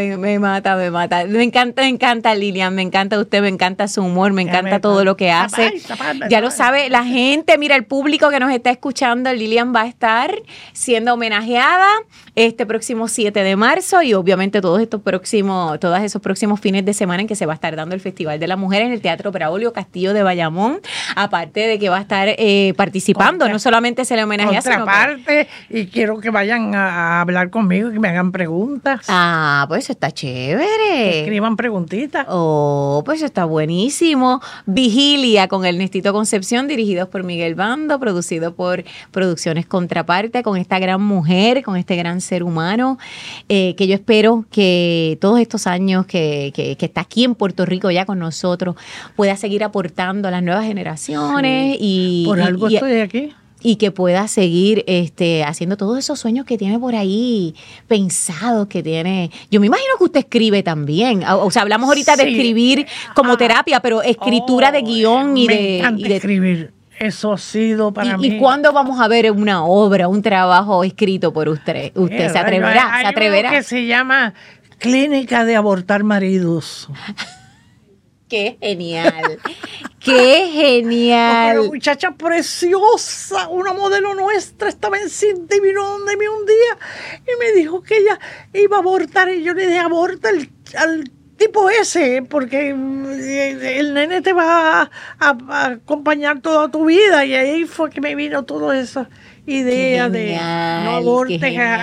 Me encanta Lilian, me encanta usted, me encanta su humor, me encanta todo lo que hace. Ya lo sabe la gente, mira, el público que nos está escuchando, Lilian va a estar siendo homenajeada este próximo 7 de marzo y obviamente todos esos próximos fines de semana en que se va a estar dando el Festival de la Mujer en el Teatro Braulio Castillo de Bayamón, aparte de que va a estar participando, no solamente se le homenajea, sino parte, y quiero que vayan a hablar conmigo, que me hagan preguntas. Ah, pues eso está chévere. Escriban preguntitas. Oh, pues está buenísimo. Vigilia con Ernestito Concepción, dirigidos por Miguel Bando, producido por Producciones Contraparte, con esta gran mujer, con este gran ser humano, que yo espero que todos estos años que está aquí en Puerto Rico ya con nosotros, pueda seguir aportando a las nuevas generaciones. Sí. Por algo estoy aquí. Y que pueda seguir haciendo todos esos sueños que tiene por ahí pensados que tiene. Yo me imagino que usted escribe también. O sea, hablamos ahorita de escribir como terapia, pero escritura de guión y me encanta escribir. Eso ha sido para mí. ¿Y cuándo vamos a ver una obra, un trabajo escrito por usted? ¿Usted se atreverá? Hay ¿Se atreverá? uno que se llama Clínica de Abortar Maridos. ¡Qué genial! ¡Qué genial! Una muchacha preciosa, una modelo nuestra, estaba en cinta y vino donde mí un día y me dijo que ella iba a abortar y yo le dije, aborta al tipo ese, porque el nene te va a acompañar toda tu vida. Y ahí fue que me vino toda esa idea de no abortes,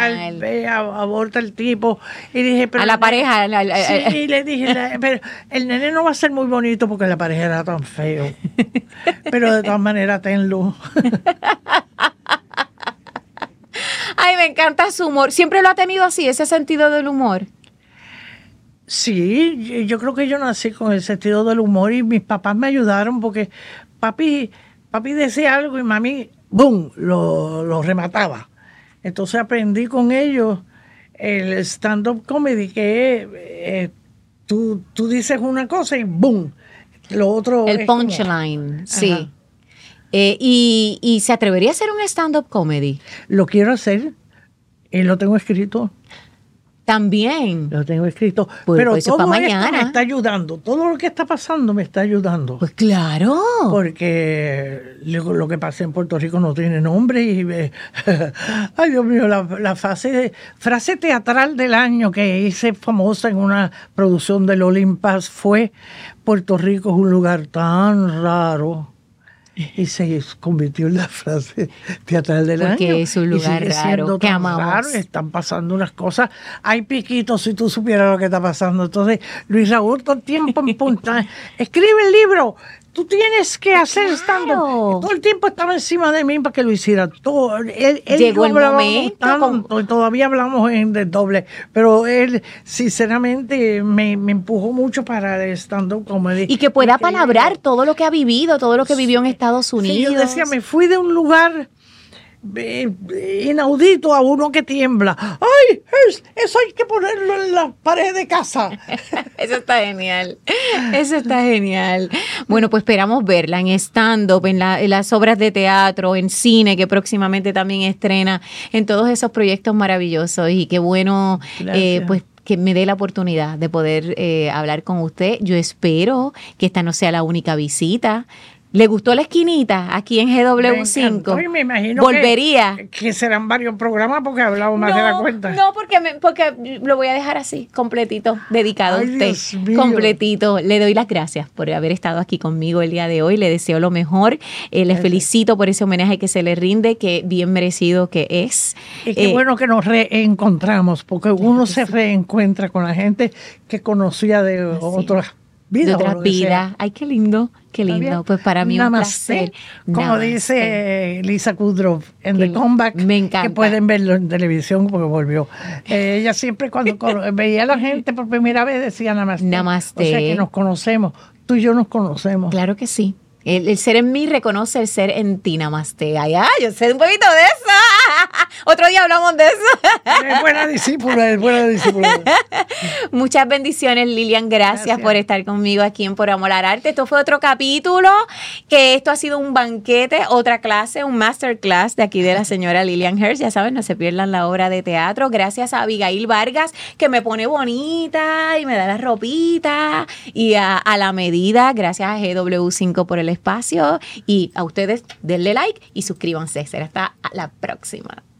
aborta el tipo. Y dije, pero a la pareja. Sí, le dije, pero el nene no va a ser muy bonito porque la pareja era tan feo. Pero de todas maneras, tenlo. Ay, me encanta su humor. ¿Siempre lo ha tenido así, ese sentido del humor? Sí, yo creo que yo nací con el sentido del humor y mis papás me ayudaron porque papi decía algo y mami, ¡boom!, lo remataba. Entonces aprendí con ellos el stand-up comedy, que tú dices una cosa y ¡boom!, lo otro. El punchline, sí. ¿Y se atrevería a hacer un stand-up comedy? Lo quiero hacer y lo tengo escrito. También. Lo tengo escrito. Pues, pero pues todo para esto mañana me está ayudando. Todo lo que está pasando me está ayudando. Pues claro. Porque lo que pasa en Puerto Rico no tiene nombre. Y ay, Dios mío, la frase teatral del año que hice famosa en una producción del Olimpas fue: Puerto Rico es un lugar tan raro. Y se convirtió en la frase teatral del año. Porque es un lugar raro, que amamos. Raro, están pasando unas cosas. Hay piquitos si tú supieras lo que está pasando. Entonces, Luis Raúl todo el tiempo en punta. Escribe el libro. Tú tienes que hacer stand-up. Todo el tiempo estaba encima de mí para que lo hiciera. Todo, él llegó el momento. Tanto, y todavía hablamos en doble. Pero él, sinceramente, me empujó mucho para el stand-up comedy. Y que pueda palabrar todo lo que ha vivido, todo lo que vivió en Estados Unidos. Sí, yo decía, me fui de un lugar inaudito a uno que tiembla. ¡Ay! Eso hay que ponerlo en la pared de casa. Eso está genial. Eso está genial. Bueno, pues esperamos verla en stand-up, en las obras de teatro, en cine, que próximamente también estrena, en todos esos proyectos maravillosos. Y qué bueno, pues, que me dé la oportunidad de poder hablar con usted. Yo espero que esta no sea la única visita. ¿Le gustó la esquinita aquí en GW5? Me imagino ¿volvería? Que serán varios programas porque he hablado más de la cuenta. No, porque lo voy a dejar así, completito, dedicado a usted. Dios mío. Completito. Le doy las gracias por haber estado aquí conmigo el día de hoy. Le deseo lo mejor. Le felicito por ese homenaje que se le rinde, que bien merecido que es. Y qué bueno que nos reencontramos, porque uno se reencuentra con la gente que conocía de otras vidas. De o otras lo que sea. vidas. Ay, qué lindo, qué ¿Está lindo. bien? Pues para mí un Namaste, placer. como Namaste. dice Lisa Kudrow en Que The Comeback, me encanta. que pueden verlo en televisión porque volvió. Ella siempre cuando veía a la gente por primera vez decía Namaste. Namaste. O sea que nos conocemos, tú y yo nos conocemos. Claro que sí. El ser en mí reconoce el ser en ti, namaste. Ay, yo sé un poquito de eso. Otro día hablamos de eso. Es buena discípula, es buena discípula. Muchas bendiciones, Lilian. Gracias por estar conmigo aquí en Por Amor al Arte. Esto fue otro capítulo, que esto ha sido un banquete, otra clase, un masterclass de aquí de la señora Lilian Hirsch. Ya saben, no se pierdan la obra de teatro. Gracias a Abigail Vargas, que me pone bonita y me da la ropita y a la medida. Gracias a GW5 por el espacio y a ustedes denle like y suscríbanse. Será hasta la próxima.